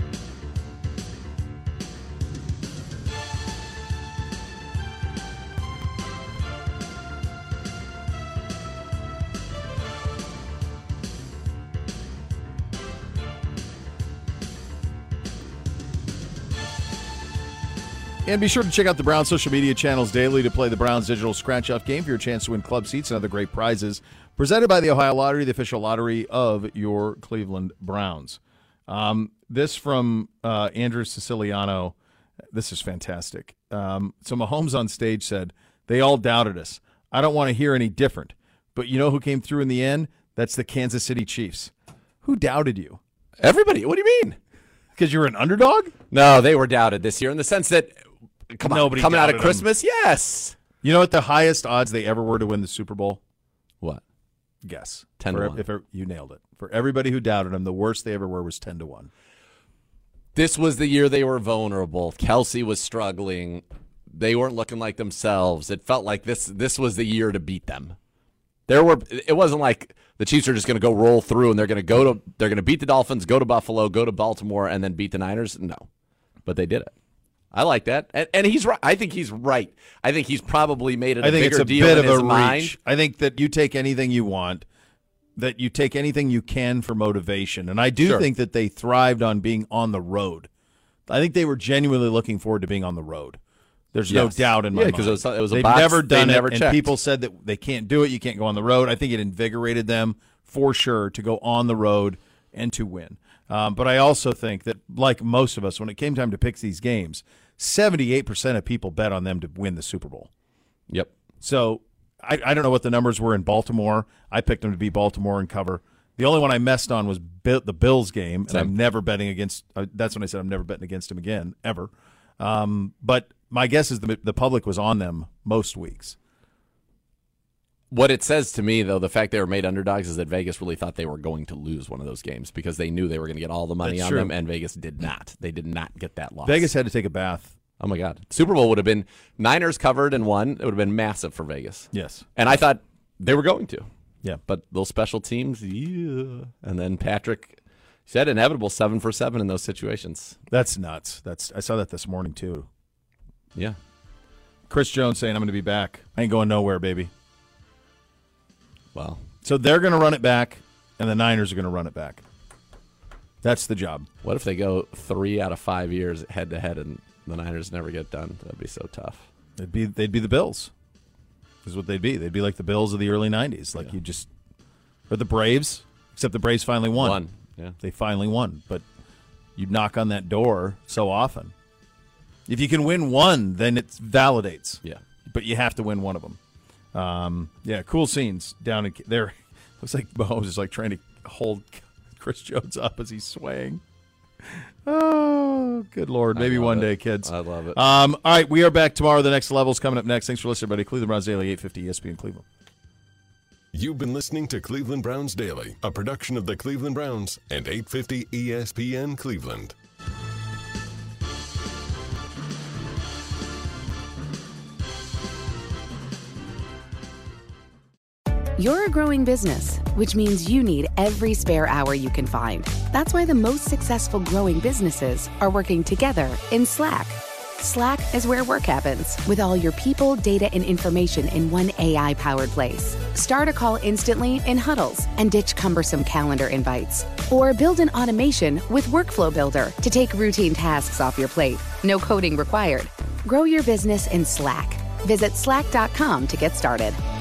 And be sure to check out the Browns social media channels daily to play the Browns digital scratch-off game for your chance to win club seats and other great prizes. Presented by the Ohio Lottery, the official lottery of your Cleveland Browns. This from Andrew Siciliano. This is fantastic. So Mahomes on stage said, "They all doubted us. I don't want to hear any different. But you know who came through in the end? That's the Kansas City Chiefs." Who doubted you? Everybody. What do you mean? Because you're an underdog? No, they were doubted this year in the sense that, coming out of Christmas, them. yes. You know what the highest odds they ever were to win the Super Bowl? What? Guess. 10-1. You nailed it. For everybody who doubted them, the worst they ever were was 10-1. This was the year they were vulnerable. Kelsey was struggling. They weren't looking like themselves. It felt like this was the year to beat them. It wasn't like the Chiefs are just going to go roll through and they're going to beat the Dolphins, go to Buffalo, go to Baltimore, and then beat the Niners. No, but they did it. I like that, and he's right. I think he's right. I think he's probably made it a bigger deal in his mind. I think that you take anything you want, that you take anything you can for motivation, and I do think that they thrived on being on the road. I think they were genuinely looking forward to being on the road. There's no doubt in my mind. because it was They've box never done they it, never and checked. people said that they can't do it. You can't go on the road. I think it invigorated them for sure to go on the road and to win. But I also think that, like most of us, when it came time to pick these games, 78% of people bet on them to win the Super Bowl. Yep. So I don't know what the numbers were in Baltimore. I picked them to beat Baltimore and cover. The only one I messed on was the Bills game, and I'm never betting against. That's when I said I'm never betting against them again, ever. But my guess is the public was on them most weeks. What it says to me, though, the fact they were made underdogs is that Vegas really thought they were going to lose one of those games because they knew they were going to get all the money on them, and Vegas did not. They did not get that loss. Vegas had to take a bath. Oh, my God. Super Bowl would have been Niners covered and won. It would have been massive for Vegas. Yes. And I thought they were going to. Yeah. But those special teams, yeah. And then Patrick said inevitable 7 for 7 in those situations. That's nuts. I saw that this morning, too. Yeah. Chris Jones saying, I'm going to be back. I ain't going nowhere, baby. Well. So they're going to run it back, and the Niners are going to run it back. That's the job. What if they go 3 out of 5 years head-to-head and the Niners never get done? That'd be so tough. They'd be the Bills. Is what they'd be. They'd be like the Bills of the early 90s. Like or the Braves, except the Braves finally won. Yeah. They finally won. But you knock on that door so often. If you can win one, then it validates. Yeah. But you have to win one of them. Cool scenes down in there. Looks like Mahomes is like trying to hold Chris Jones up as he's swaying. Oh, good Lord. Maybe one day, kids. I love it. All right, we are back tomorrow. The next level's coming up next. Thanks for listening, everybody. Cleveland Browns Daily, 850 ESPN Cleveland. You've been listening to Cleveland Browns Daily, a production of the Cleveland Browns and 850 ESPN Cleveland. You're a growing business, which means you need every spare hour you can find. That's why the most successful growing businesses are working together in Slack. Slack is where work happens, with all your people, data, and information in one AI-powered place. Start a call instantly in huddles and ditch cumbersome calendar invites. Or build an automation with Workflow Builder to take routine tasks off your plate. No coding required. Grow your business in Slack. Visit slack.com to get started.